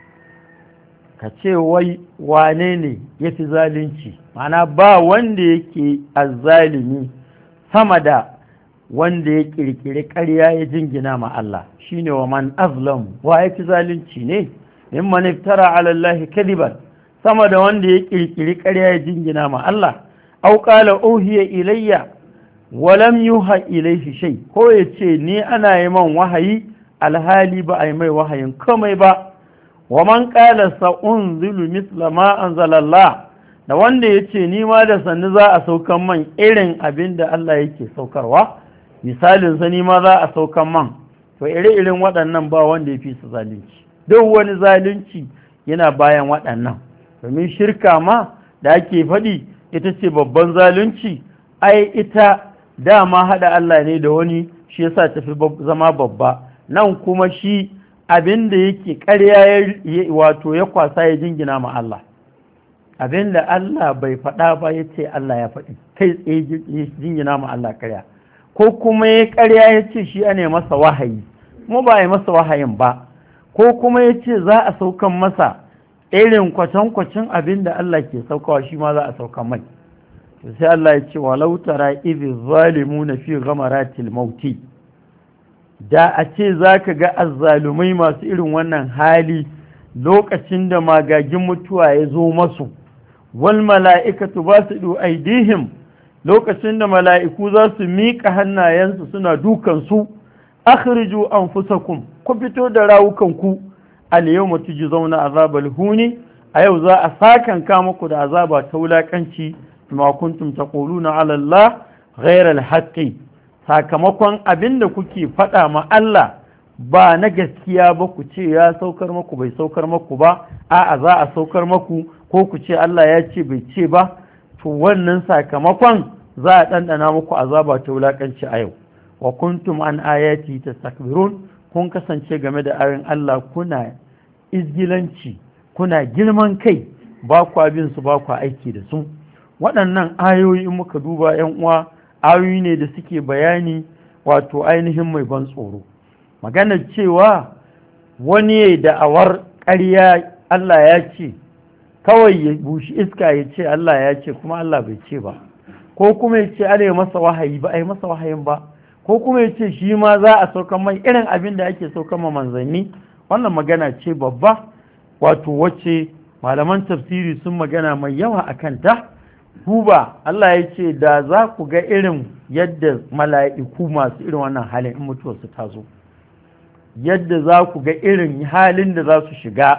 kace wai wane ne yafi zalunci mana ba wanda yake azzalimi sama da wanda ya kirkiri ƙarya ya jingina ma Allah shine wa man azlam wa yafi zalunci ne mimman iftara ala Allah kadiban sama da wanda ya kirkiri ƙarya ya jingina ma Allah aw qala uhiya ilayya wa lam yuha ilayhi shay ko yace ni ana yi man wahayi alhali ba a yi mai wahayin komai ba wa man qala sa'unzilu mithla ma anzala Allah da wanda yace ni ma da sannu za a saukan man irin abinda Allah yake saukarwa misalin sa ni ma za a saukan man to irin waɗannan ba wanda ya fi su zalunci duk wani zalunci yana bayan waɗannan domin shirka ma da ake faɗi ita ce babban zalunci ai ita dama haɗa Allah ne da wani shi yasa tafi zama babba nan kuma shi abinda yake ƙarya wato ya kwasa ya jingina ma Allah abinda Allah bai faɗa ba ya ce Allah ya faɗi kai tsaye jingina ma Allah ƙarya ko kuma ya ƙarya ya ce shi ne masa wahayi kuma ba ya masa wahayin ba ko kuma ya ce za a saukan masa irin kwatankwacin abinda Allah ke saukawa shi ma za a saukan mai sai Allah ya ce walau tara idh zalimuna fi ghamaratil mauti da a ce zaka ga azzalumai masu irin wannan hali lokacin da magagin mutuwa ya zo masu wal mala'ikatu basidu aidihim lokacin da mala'iku za su miƙa hannayensu suna dukansu akhriju anfusakum ku fito da rawukanku al yawma tujzauna azabal huni a yau za a sakanka muku da azaba ta wulakanci ma kuntum taquluna ala Allah ghayra al-haqqi sakamakon abinda kuke faɗa ma Allah ba na gaskiya ba ku ce ya saukar muku bai saukar muku ba a'a za a saukar muku ko ku ce Allah ya ce bai ce ba to wannan sakamakon za a ɗanɗana muku azaba ta wulakanci a yau wa kuntum an ayati tastakbirun kun kasance game da ayoyin Allah kuna izgilanci kuna girman kai ba ku bin su ba ku aiki da su waɗannan ayoyi in muka duba ‘yan uwa ayoyi ne da suke bayani wato ainihin mai ban tsoro maganar cewa wani ya da'awar ƙarya Allah ya ce kawai ya bushi iska ya ce Allah ya ce kuma Allah bai ce ba ko kuma ya ce ana yi masa wahayi ba a yi masa wahayin ba ko kuma ya ce shi ma za a saukan mai irin abin da ake saukan ma manzanni wannan magana ce babba wato wacce malaman tafsiri sun magana mai yawa a kanta duba Allah ya ce da za ku ga irin yadda mala'iku masu irin wannan halin in mutuwarsu ta zo yadda za ku ga irin halin da za su shiga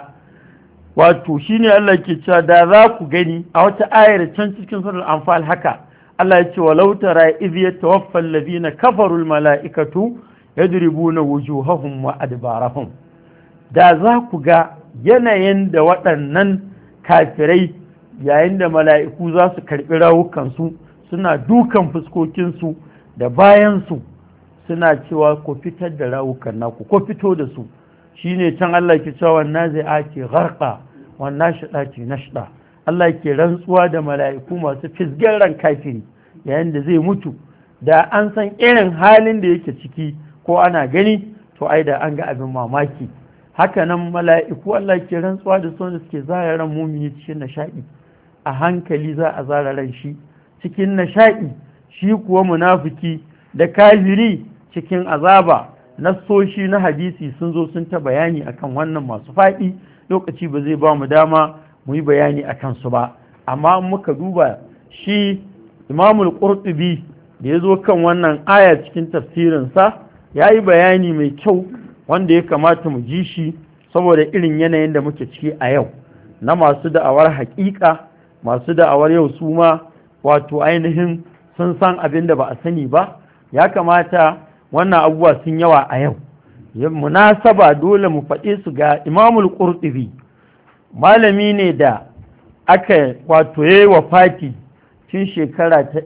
wato shine Allah ke cewa da za ku gani a wata ayar can cikin suratul anfal haka Allah ya ce walau tara idh yatawaffa alladhina kafaru almala'ikatu yadribuna wujuhahum wa adbarahum da za ku ga yanayin da waɗannan kafirai yayin da mala'iku za su karɓi rawukansu suna dukan fuskokinsu da bayansu suna cewa ko fitar da rawukan naku ko fito da su shine can Allah ke cewa wannan zai ake gharqa wannan shida ce nashda Allah ke rantsuwa da mala'iku masu fisgen ran kafiri yayin da zai mutu da an san irin halin da yake ciki ko ana gani to ai da an ga abin mamaki haka nan mala'iku Allah ke rantsuwa da su da suke zara ran mumini cikin nishaɗi a hankali za a zara ran shi cikin nishaɗi shi kuwa munafiki da kafiri cikin azaba nassoshi na hadisi sun zo sun ta bayani akan wannan masu faɗi lokaci ba zai ba mu dama mu yi bayani akan su ba amma muka duba shi imamul qurtubi da ya zo kan wannan aya cikin tafsirinsa ya yi bayani mai kyau wanda ya kamata mu ji shi saboda irin yanayin da muke ciki a yau na masu da'awar haƙiƙa masu da'awar yau su ma wato ainihin sun san abin da ba a sani ba ya kamata wannan abubuwa sun yawa a yau munasaba dole mu faɗe su ga imamul qurtubi malami ne da aka wato yayi wafati cikin shekara ta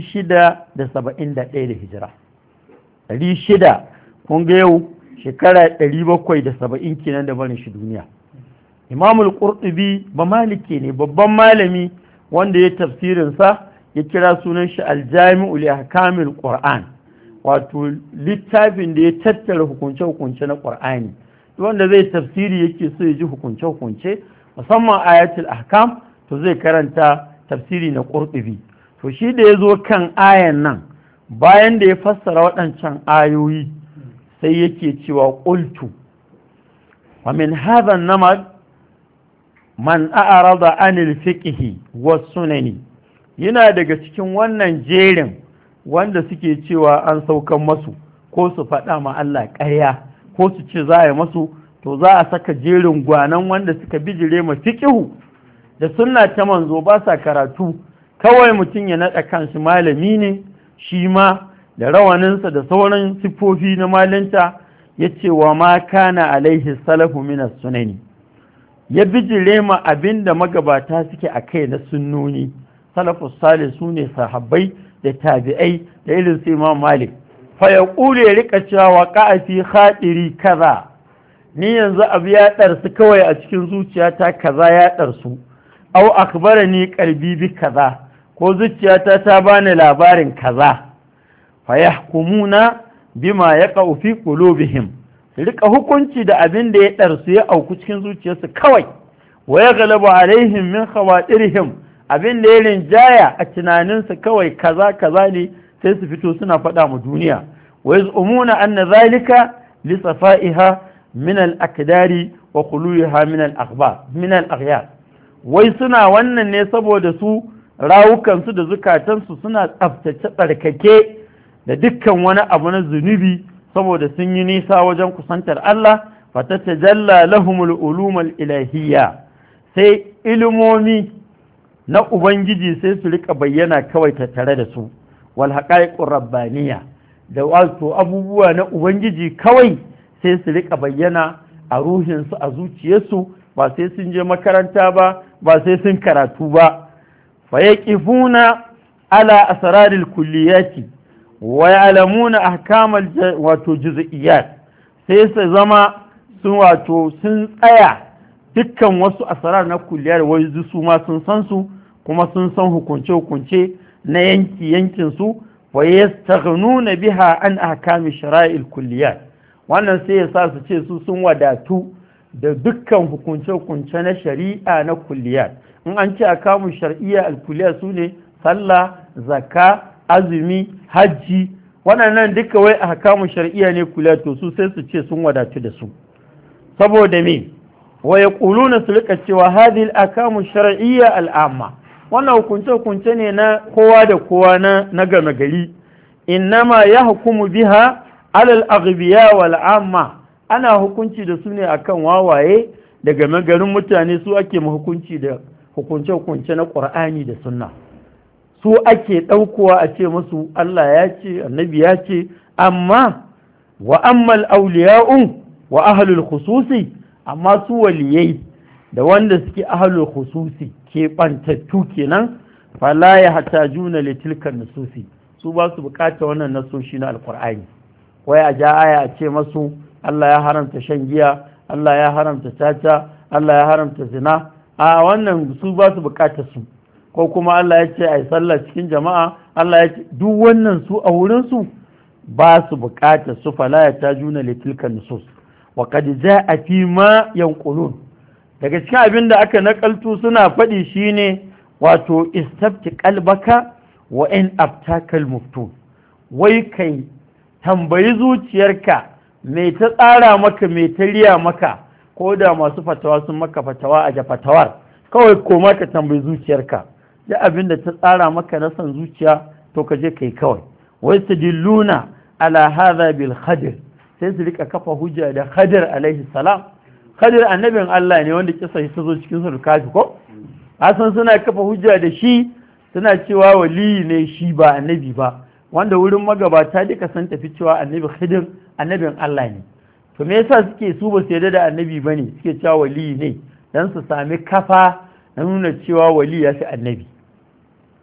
671 da hijira. 600, kun ga yau shekara 770 kenan da barin shi duniya. Imamul Qurtubi ba maliki ne, babban malami wanda ya tafsirinsa ya kira sunan shi Aljami'u li Ahkamil Qur'an, wato littafin da ya tattara hukunce-hukunce na Qur'ani. Wanda zai tafsiri yake so ya ji hukunce-hukunce musamman ayatul ahkam, to zai karanta tafsiri na Qurtubi. To shi da ya zo kan ayan nan, bayan da ya fassara waɗancan ayoyi, sai yake cewa qultu wa min hadha an-namad man a'rada anil fiqhi was sunani. Yana daga cikin wannan jerin wanda suke cewa an saukan masu, ko su faɗa ma Allah ƙarya, ko su ce za a yi masu, to za a saka jerin gwanan wanda suka bijire ma fiqhu da sunna ta manzo, ba sa karatu, kawai mutum ya naɗa kanshi malami ne shi ma da rawaninsa da sauran siffofi na malinta, ya ce wa ma kana alaihi salafu minas sunani, ya bijire ma abin da magabata suke a kai na sunnoni. Salafus salih su ne sahabbai da tabi'ai da irin su Imam Malik. Fa ya ƙure ya rika cewa wa ƙa'afi haɗiri kaza, ni yanzu abu ya ɗarsu kawai a cikin zuciyata kaza ya ɗarsu, au akbara ni ƙalbi bi kaza, ko zuciyata ta bani labarin kaza. Fa yahkumuna bima yaqa'u fi qulubihim, su rika hukunci da abin da ya ɗarsu ya auku cikin zuciyarsu kawai. Wa yaghlabu alaihim min khawatirihim, abin da ya rinjaya a tunaninsu kawai kaza kaza ne, sai su fito suna faɗa mu duniya. Wa yaz'umuna anna zalika li safa'iha min al-akdari wa khuluha min al-akhbar min al-aghyar. Wai suna wannan ne saboda su rawukansu da zukatansu suna tsaftace tsarkake da dukkan wani abu na zunubi, saboda sun yi nisa wajen kusantar Allah. Fatatajalla lahumul ulumul ilahiyya, sai ilimomi na Ubangiji sai su rika bayyana kawai tattare da su, wal haqaiqur rabbaniya, da wato abubuwa na Ubangiji kawai sai su rika bayyana a ruhinsu, a zuciyarsu, ba sai sun je makaranta ba, ba sai sun karatu ba. Fa yaqifuna ala asraril kulliyati wa ya'lamuna ahkamal wato juz'iyat, sai su zama sun tsaya dukkan wasu asrar na kulliyar, wai su ma sun san su, kuma sun san hukunce-hukunce na yankinsu. Wa yastaghnuna biha an ahkami shara'il kulliyat, wannan sai ya sa su ce su sun wadatu da dukkan hukunce-hukunce na shari'a na kulliyat. In an ce ahkamu shar'iyya al-kulliyat sune sallah, zakka, azumi, hajji, waɗannan duka wai ahkamu shar'iyya ne kulliyat, to su sai su ce sun wadatu da su. Saboda me? wa yaquluna su rika cewa hadhihi al-ahkamu shar'iyya al-amma, wannan hukunce-hukunce ne na kowa da kowa na game gari. Innama ya hukumu biha alal aghbiya wal amma, ana hukunci da su ne akan wawaye da game garin mutane, su ake hukunci da hukunce-hukunce na Qur'ani da Sunna, su ake ɗaukowa a ce musu Allah ya ce, annabi ya ce. Amma wa ammal awliya'u wa ahlul khususi, amma su waliyai da wanda suke ahlul khususi keɓantattu kenan, fala ya hatajuna li tilkan nususi, su ba su bukata wannan nasoshi na alqur'ani. wai a ja aya a ce masu Allah ya haramta shan giya, Allah ya haramta caca, Allah ya haramta zina, a wannan su ba su bukata su. Ko kuma Allah ya ce ai sallah cikin jama'a, Allah ya ce duk wannan su a wurin su ba su bukata su, fala ya tajuna li tilkan nusus. wa qad jaa fi ma yanqulun, daga cikin abin da aka nakaltu suna faɗi shine wato istafti qalbaka wa in abtakal muftun, wai kai tambayi zuciyarka mai ta tsara maka, mai ta riya maka, ko da masu fatawa sun maka fatawa a fatawar, kawai koma ka tambayi zuciyarka da abin da ta tsara maka na san zuciya, to ka je kai kawai. wai sadilluna ala hadha bil khadir, sai su rika kafa hujja da Khadir alaihi salam. Khadir annabin Allah ne wanda kisa shi ta zo cikin sura kafi ko, asan suna kafa hujja da shi, suna cewa waliyi ne shi ba annabi ba, wanda wurin magabata duka san tafi cewa annabi Khadir annabin Allah ne. To me yasa suke su ba su yarda da annabi bane, suke cewa waliyi ne dan su sami kafa na nuna cewa wali ya fi annabi.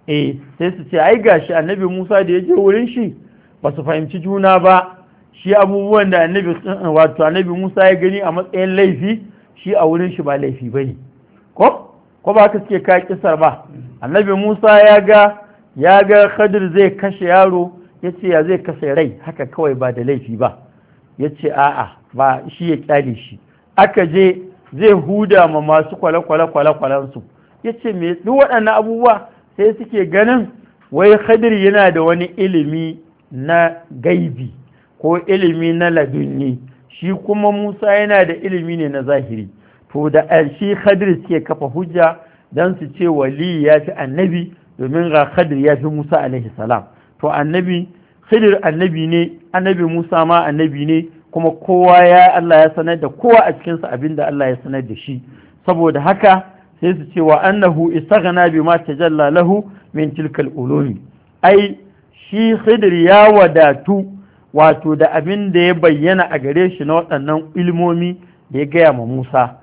sai su ce ai gashi annabi Musa da ya je wurin shi ba su fahimci juna ba, shi abubuwan da annabi Musa ya gani a matsayin laifi shi a wurin shi ba laifi bane ko ba ka suke ka kisar ba. Annabi Musa ya ga Khadir zai kashe yaro, yace ya zai kashe rai haka kawai ba da laifi ba, yace a'a ba shi ya kyale shi. Aka je zai huda ma masu kwale-kwale-kwalen-su, yace me duk waɗannan abubuwa sai suke ganin wai Khadir yana da wani ilimi na gaibi ko ilimi na ladunni, shi kuma Musa yana da ilimi ne na zahiri. To da shi Khadir suke kafa hujja don su ce wali ya fi annabi, domin ga Khadir ya fi Musa alaihi salam. To Khadir annabi ne, annabi Musa ma annabi ne, kuma kowa Allah ya sanar da kowa a cikinsa abinda Allah ya sanar da shi. Saboda haka sai su ce wa annahu istaghna bima tajalla lahu min tilkal ulumi, ai shi Khidir ya wadatu wato da abin da ya bayyana a gare shi na waɗannan ilmomi da ya gaya ma Musa,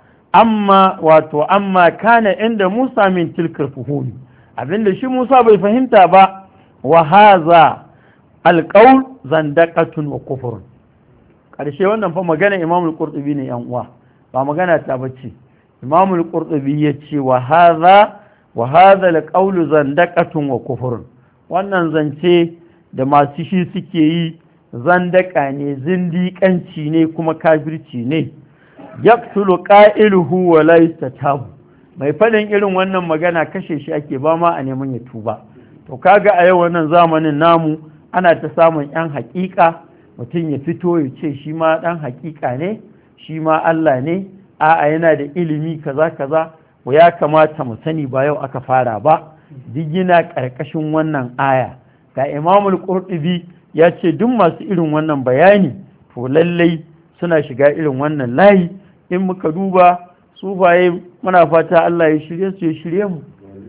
amma kana inda Musa min tilkal fuhumi, abinda shi Musa bai fahimta ba. Wa haza alqaul zandaqatun wa kufrun. Karshe wannan fa magana Imam al-Qurtubi ne yan uwa, ba magana ta bace. Imam al-Qurtubi yace wa hadha al-qawlu zandaqatun wa kufrun, wannan zance da masu shi suke yi zandaka ne, zindiƙanci ne, kuma kafirci ne. Yaqtulu qa'iluhu wa la yastatabu, mai faɗin irin wannan magana kashe shi ake, ba ma a neman ya tuba. To kaga a yau wannan zamanin namu ana ta samun yan haƙiƙa, mutum ya fito ya ce shi ma ɗan haƙiƙa ne, shi ma Allah ne, a'a yana da ilimi kaza kaza. Ya kamata mu sani ba yau aka fara ba, duk yana ƙarƙashin wannan aya. Ga Imamul Qurtubi ya ce duk masu irin wannan bayani to lallai suna shiga irin wannan layi. In muka duba sufaye, muna fata Allah ya shirye su ya shirye mu.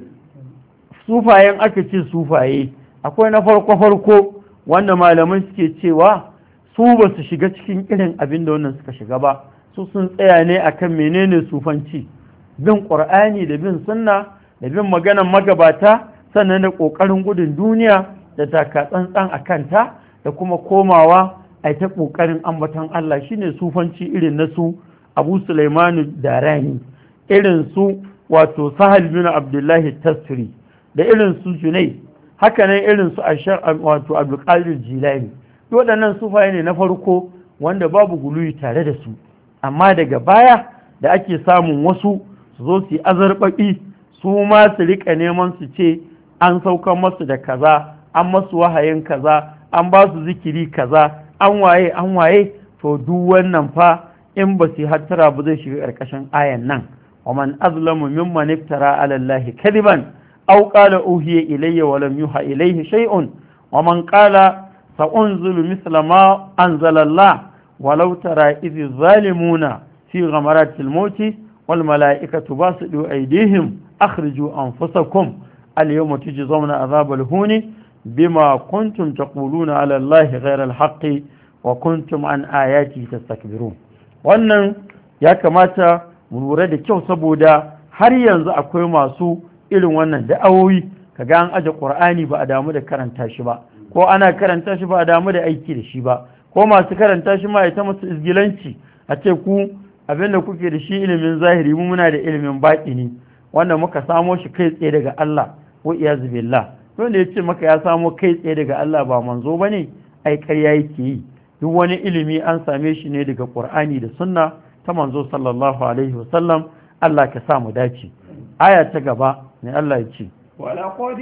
Sufayen aka ce sufaye, akwai na farko wanda malaman suke cewa su ba su shiga cikin irin abin da wannan suka shiga ba, su sun tsaya ne akan menene sufanci, bin ƙur'ani da bin sunna da bin maganan magabata, sannan da ƙoƙarin gudun duniya da taka tsantsan a kanta, da kuma komawa a ta ƙoƙarin ambaton Allah. Shine sufanci irin na su Abu Sulaimanu Darani, irin su wato Sahal bin Abdullahi Tasri, da irin su Junai, haka nan irin su Ashar wato Abdul Qadir Jilani. Waɗannan sufaye ne na farko wanda babu guluyi tare da su, amma daga baya da ake samun wasu su zo su yi azarbaɓi, su ma su riƙa neman su ce an saukan masu da kaza, an masu wahayin kaza, an ba su zikiri kaza, an waye. To duk wannan fa in ba su hattara ba zai shiga ƙarƙashin ayan nan. wa man azlamu mimman iftara ala allahi kadiban aw qala uhiya ilayya wa lam yuha ilayhi shay'un wa man qala sa'unzilu mithla ma anzala Allah walau tara idh zalimuna fi ghamaratil mauti wal mala'ikatu basidu aydihim akhriju anfusakum al-yawma tujzauna adhabal huni bima kuntum taquluna ala allahi ghayra al-haqqi wa kuntum an ayati tastakbirun. Wannan ya kamata mu lura da kyau, saboda har yanzu akwai masu irin wannan da'awoyi, kaga an aje Qur'ani ba a damu da karanta shi ba, ko ana karanta shi ba a damu da aiki da shi ba, ko masu karanta shi ma ita musu izgilanci a ce ku abinda kuke da shi ilimin zahiri, mu muna da ilimin baɗini wanda muka samo shi kai tsaye daga Allah, wa iyazu billah. Wanda ya ce maka ya samo kai tsaye daga Allah ba manzo bane, ai ƙarya yake yi. Duk wani ilimi an same shi ne daga Qur'ani da sunna ta manzo sallallahu alaihi wasallam. Allah ka sa mu dace. Aya ta gaba ne Allah ya ce ولقد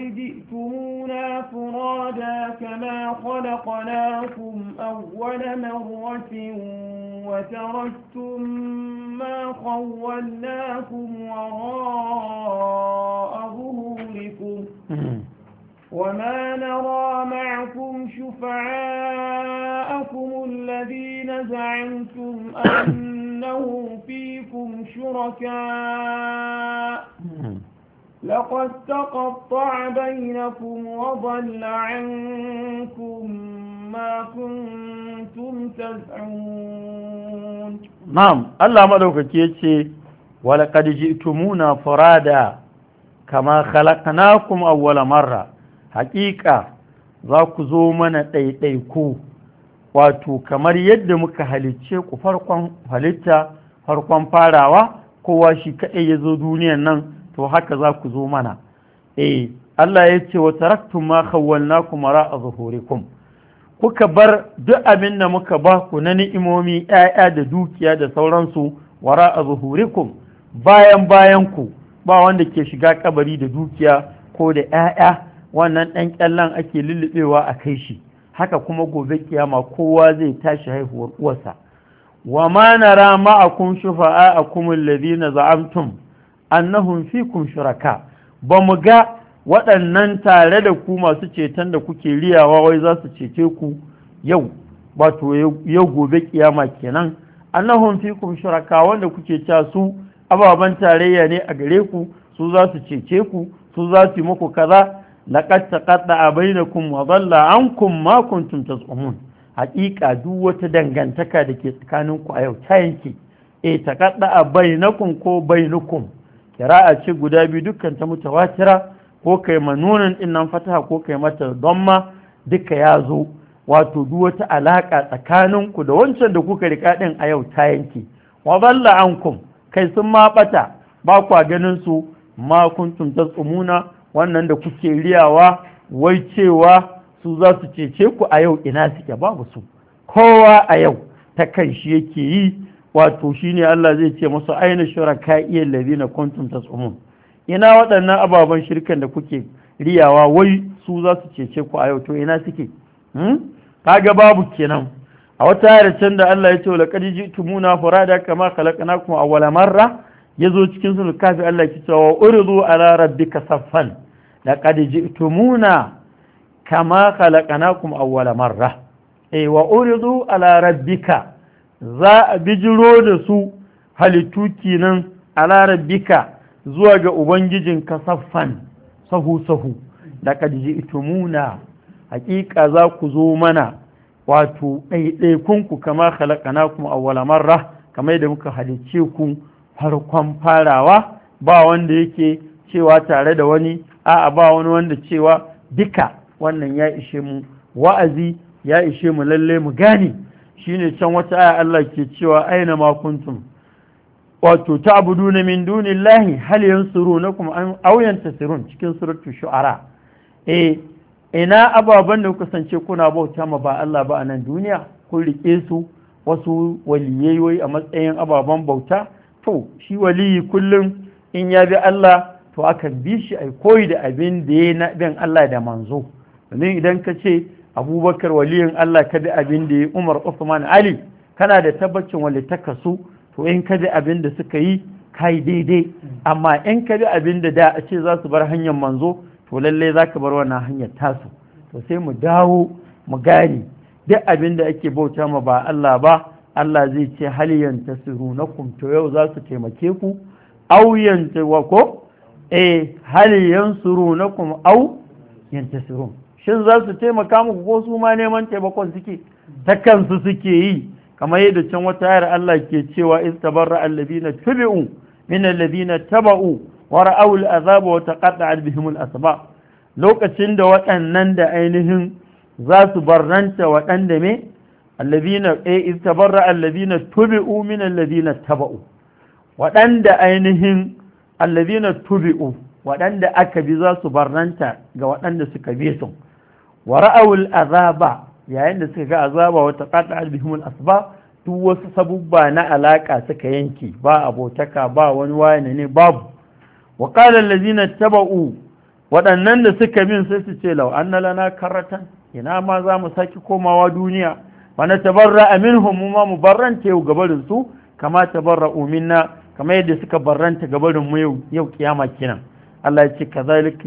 جئتمونا فرادا كما خلقناكم أول مرة وتركتم ما خولناكم وراء ظهوركم وما نرى معكم شفعاءكم الذين زعمتم أنهم فيكم شركاء لقد تقطع بينكم وضل عنكم ما كنتم تزعمون. نعم، الله مدوكك يتي ولقد جئتمونا فرادا kama khalaqnakum awwala marra, haƙiƙa za ku zo mana ɗaiɗaiku, wato kamar yadda muka halicce ku farkon halitta, farkon farawa, kowa shi kaɗai ya zo duniyan nan, to haka za ku zo mana. Allah ya ce wa taraktum ma khawwalnakum wara'a zuhurikum, kuka bar duk abin da muka ba ku na ni'imomi, ƴaƴa da dukiya da sauransu, wara'a zuhurikum, bayan ku ba wanda ke shiga kabari da dukiya ko da ƴaƴa, wannan ɗan ƙyallen ake lullubewa a kai shi. Haka kuma gobe kiyama kowa zai tashi haihuwar uwarsa. wa ma nara ma'akum shufa'akum alladhina za'amtum annahum fikum shuraka, ba mu ga waɗannan tare da ku masu ceton da kuke riyawa wai za su cece ku yau, wato yau gobe kiyama kenan, annahum fikum shuraka, wanda kuke cewa su ababan tarayya ne a gare ku, su za su cece ku, su za su yi muku kaza. laqad taqatta'a bainakum wa dhalla ankum ma kuntum tas'umun, haƙiƙa duk wata dangantaka da ke tsakaninku a yau ta yanke. Taqatta'a bainakum ko bainukum, kira'a ce guda biyu dukkan ta mutawatira, ko kai manunan din nan fataha ko kai mata damma, duka ya zo. Wato duk wata alaka tsakaninku da wancan da kuka rika din a yau ta yanke. wa dhalla ankum, kai sun ma bata, ba kwa ganin su, ma kuntum tas'umuna, wannan da kuke riyawa wai cewa su za su cece ku a yau, ina suke? babu su. Kowa a yau ta kan shi yake yi. Wato shine Allah zai ce masu aina shuraka'i allazina kuntum tas'umun, ina waɗannan ababen shirkan da kuke riyawa wai su za su cece ku a yau, to ina suke? Kaga babu kenan. A wata ayar can da Allah ya ce laqad ji'tumuna furada kama khalaqnakum awwala marra, yazo cikin suratul kafi Allah ya ce wa uridu ala rabbika saffan laqad ji'tumuna kama khalaqnakum awwala marra. Wa uridu ala rabbika, za a bijiro da su halittu kenan, ala rabbika zuwa ga ubangijin kasaffan, sahu laqad ji'tumuna, hakika za ku zo mana, wato ɗaiɗaikunku kama khalaqnakum awwala marra, kamar da muka halicce ku farkon farawa, ba wanda yake cewa tare da wani, a'a ba wani wanda cewa duka. Wannan ya ishe mu wa'azi, ya ishe mu lalle mu gane. Shine can wata aya Allah ke cewa aina ma kuntum, wato ta'buduna min dunillahi hal yansurunakum aw yantasirun, cikin suratul shu'ara. Ina ababen da kuka sance kuna bauta ma ba Allah ba a nan duniya, kun rike su wasu waliyai a matsayin ababen bauta. To shi waliyi kullum in ya bi Allah, to akan bi shi ai koyi da abin da ya na bin Allah da manzo. domin idan ka ce Abubakar waliyin Allah, ka bi abin da ya Umar, Uthman, Ali, kana da tabbacin walitaka su, to in ka bi abin da suka yi kai daidai. Amma in ka bi abin da a ce za su bar hanyar manzo, to lallai za ka bar wannan hanyar tasu. To sai mu dawo mu gane duk abin da ake bauta ma ba Allah ba, Allah zai ce hal yantasirunakum, to yau za su taimake ku, aw yantawako hal yansurunakum aw yantasirun, shin za su taimaka muku ko su ma neman taimakon suke ta kansu suke yi? Kamar yadda can wata ayar Allah ke cewa istabarra alladhina tubi'u min alladhina taba'u wa ra'aw al'azaba wa taqatta'at bihim al'asbab, lokacin da waɗannan da ainihin za su barranta waɗanda me alladhina istabarra alladhina tubi'u min alladhina taba'u, waɗanda ainihin alladhina tubi'u, waɗanda aka bi za su barranta ga waɗanda suka bi su, wa ra'aw al'azaba, yayin da suka ga azaba wa taqatta'at bihim al'asbab, duk wasu sabubba na alaka suka yanke, ba abotaka, ba wani wayane ne, babu. wa qala allazina taba'u, waɗannan da suka bin sai su ce law anna lana karratan, ina ma za mu saki komawa duniya, wa natabarra minhum, mu ma mu barranta yau gabarin su, kama tabarra'u minna, kama yadda suka barranta gabarin mu yau kiyama kenan. Allah ya ce kazalika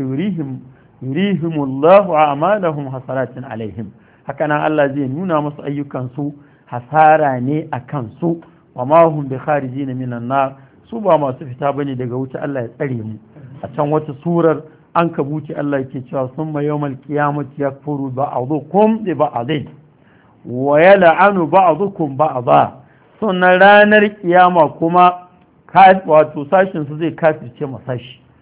yurihimullahu a'malahum hasaratin alaihim, haka nan Allah zai nuna musu ayyukansu hasara ne a kansu, wa ma hum bi kharijin minan nar, su ba masu fita bane daga wuta. Allah ya tsare mu. A can wata surar an kabuci Allah yake cewa summa yawmal qiyamati yakfuru ba'dukum bi ba'din wa yal'anu ba'dukum ba'dha, sannan ranar kiyama kuma wato sashin su zai kafirce masashi.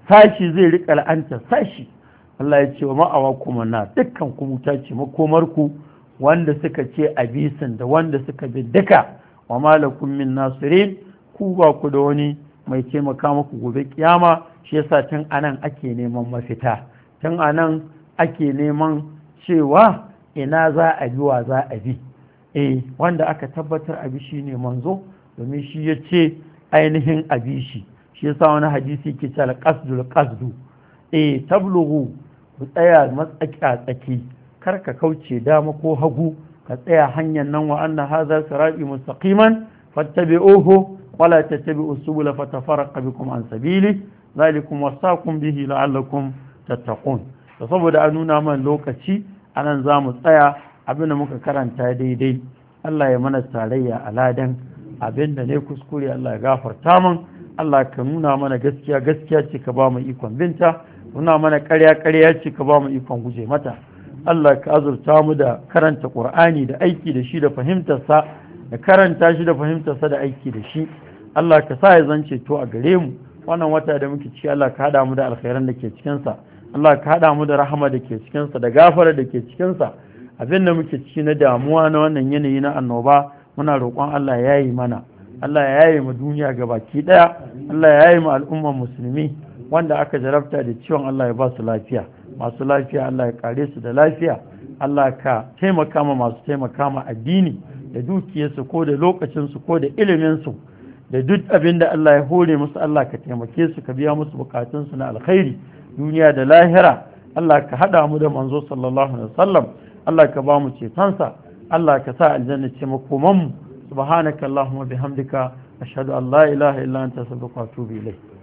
sashi zai rika la'anta sashi. Allah ya ce wa ma'awa kuma na dukkan ku wuta ce makomarku, wanda suka ce abisin da wanda suka bi duka. wa malakum min nasirin, ku ba ku da wani mai taimaka muku gobe kiyama. Shi yasa tun anan ake neman mafita, tun anan ake neman cewa ina za a bi wa za a bi. Wanda aka tabbatar abi shi ne manzo, domin shi ya ce ainihin abi shi. Shi yasa wani hadisi ke ce alƙasdul ƙasdu, tablughu, ku tsaya matsaki a tsaki, kar ka kauce dama ko hagu, ka tsaya hanyar nan wa anna hadha sirati mustaqiman fattabi'uhu wala tattabi'us subula fatafarraqa bikum an sabili zalikum wasaqum bihi la'allakum tattaqun. to saboda an nuna man lokaci anan zamu tsaya, abinda muka karanta daidai Allah ya mana tarayya a ladan, abinda ne kuskure Allah ya gafarta min. Allah ka nuna mana gaskiya gaskiya ce ka ba mu ikon binta, nuna mana ƙarya ƙarya ce ka ba mu ikon guje mata. Allah ka azurta mu da karanta Qur'ani da aiki da shi da fahimtarsa, da karanta shi da fahimtarsa da aiki da shi. Allah ka sa ya zance to a gare mu wannan wata da muke ciki. Allah ka hada mu da alkhairan da ke cikin sa, Allah ka hada mu da rahama da ke cikin sa, da gafara da ke cikin sa. Abin da muke ciki na damuwa na wannan yanayi na annoba, muna roƙon Allah ya yi mana, Allah ya yi mu duniya gabaki daya, Allah ya yi mu al'umman musulmi wanda aka jarabta da ciwon, Allah ya ba su lafiya, masu lafiya Allah ya kare su da lafiya. Allah ka taimaka ma masu taimaka ma addini da dukiyarsu ko da lokacinsu ko da iliminsu da duk abin da Allah ya hore musu. Allah ka taimake su, ka biya musu bukatunsu na alkhairi duniya da lahira. Allah ka hada mu da manzo sallallahu alaihi wasallam, Allah ka ba mu cetonsa, Allah ka sa aljanna ce makomanmu. subhanaka allahumma bihamdika ashhadu an la ilaha illa anta astaghfiruka wa atubu ilayk.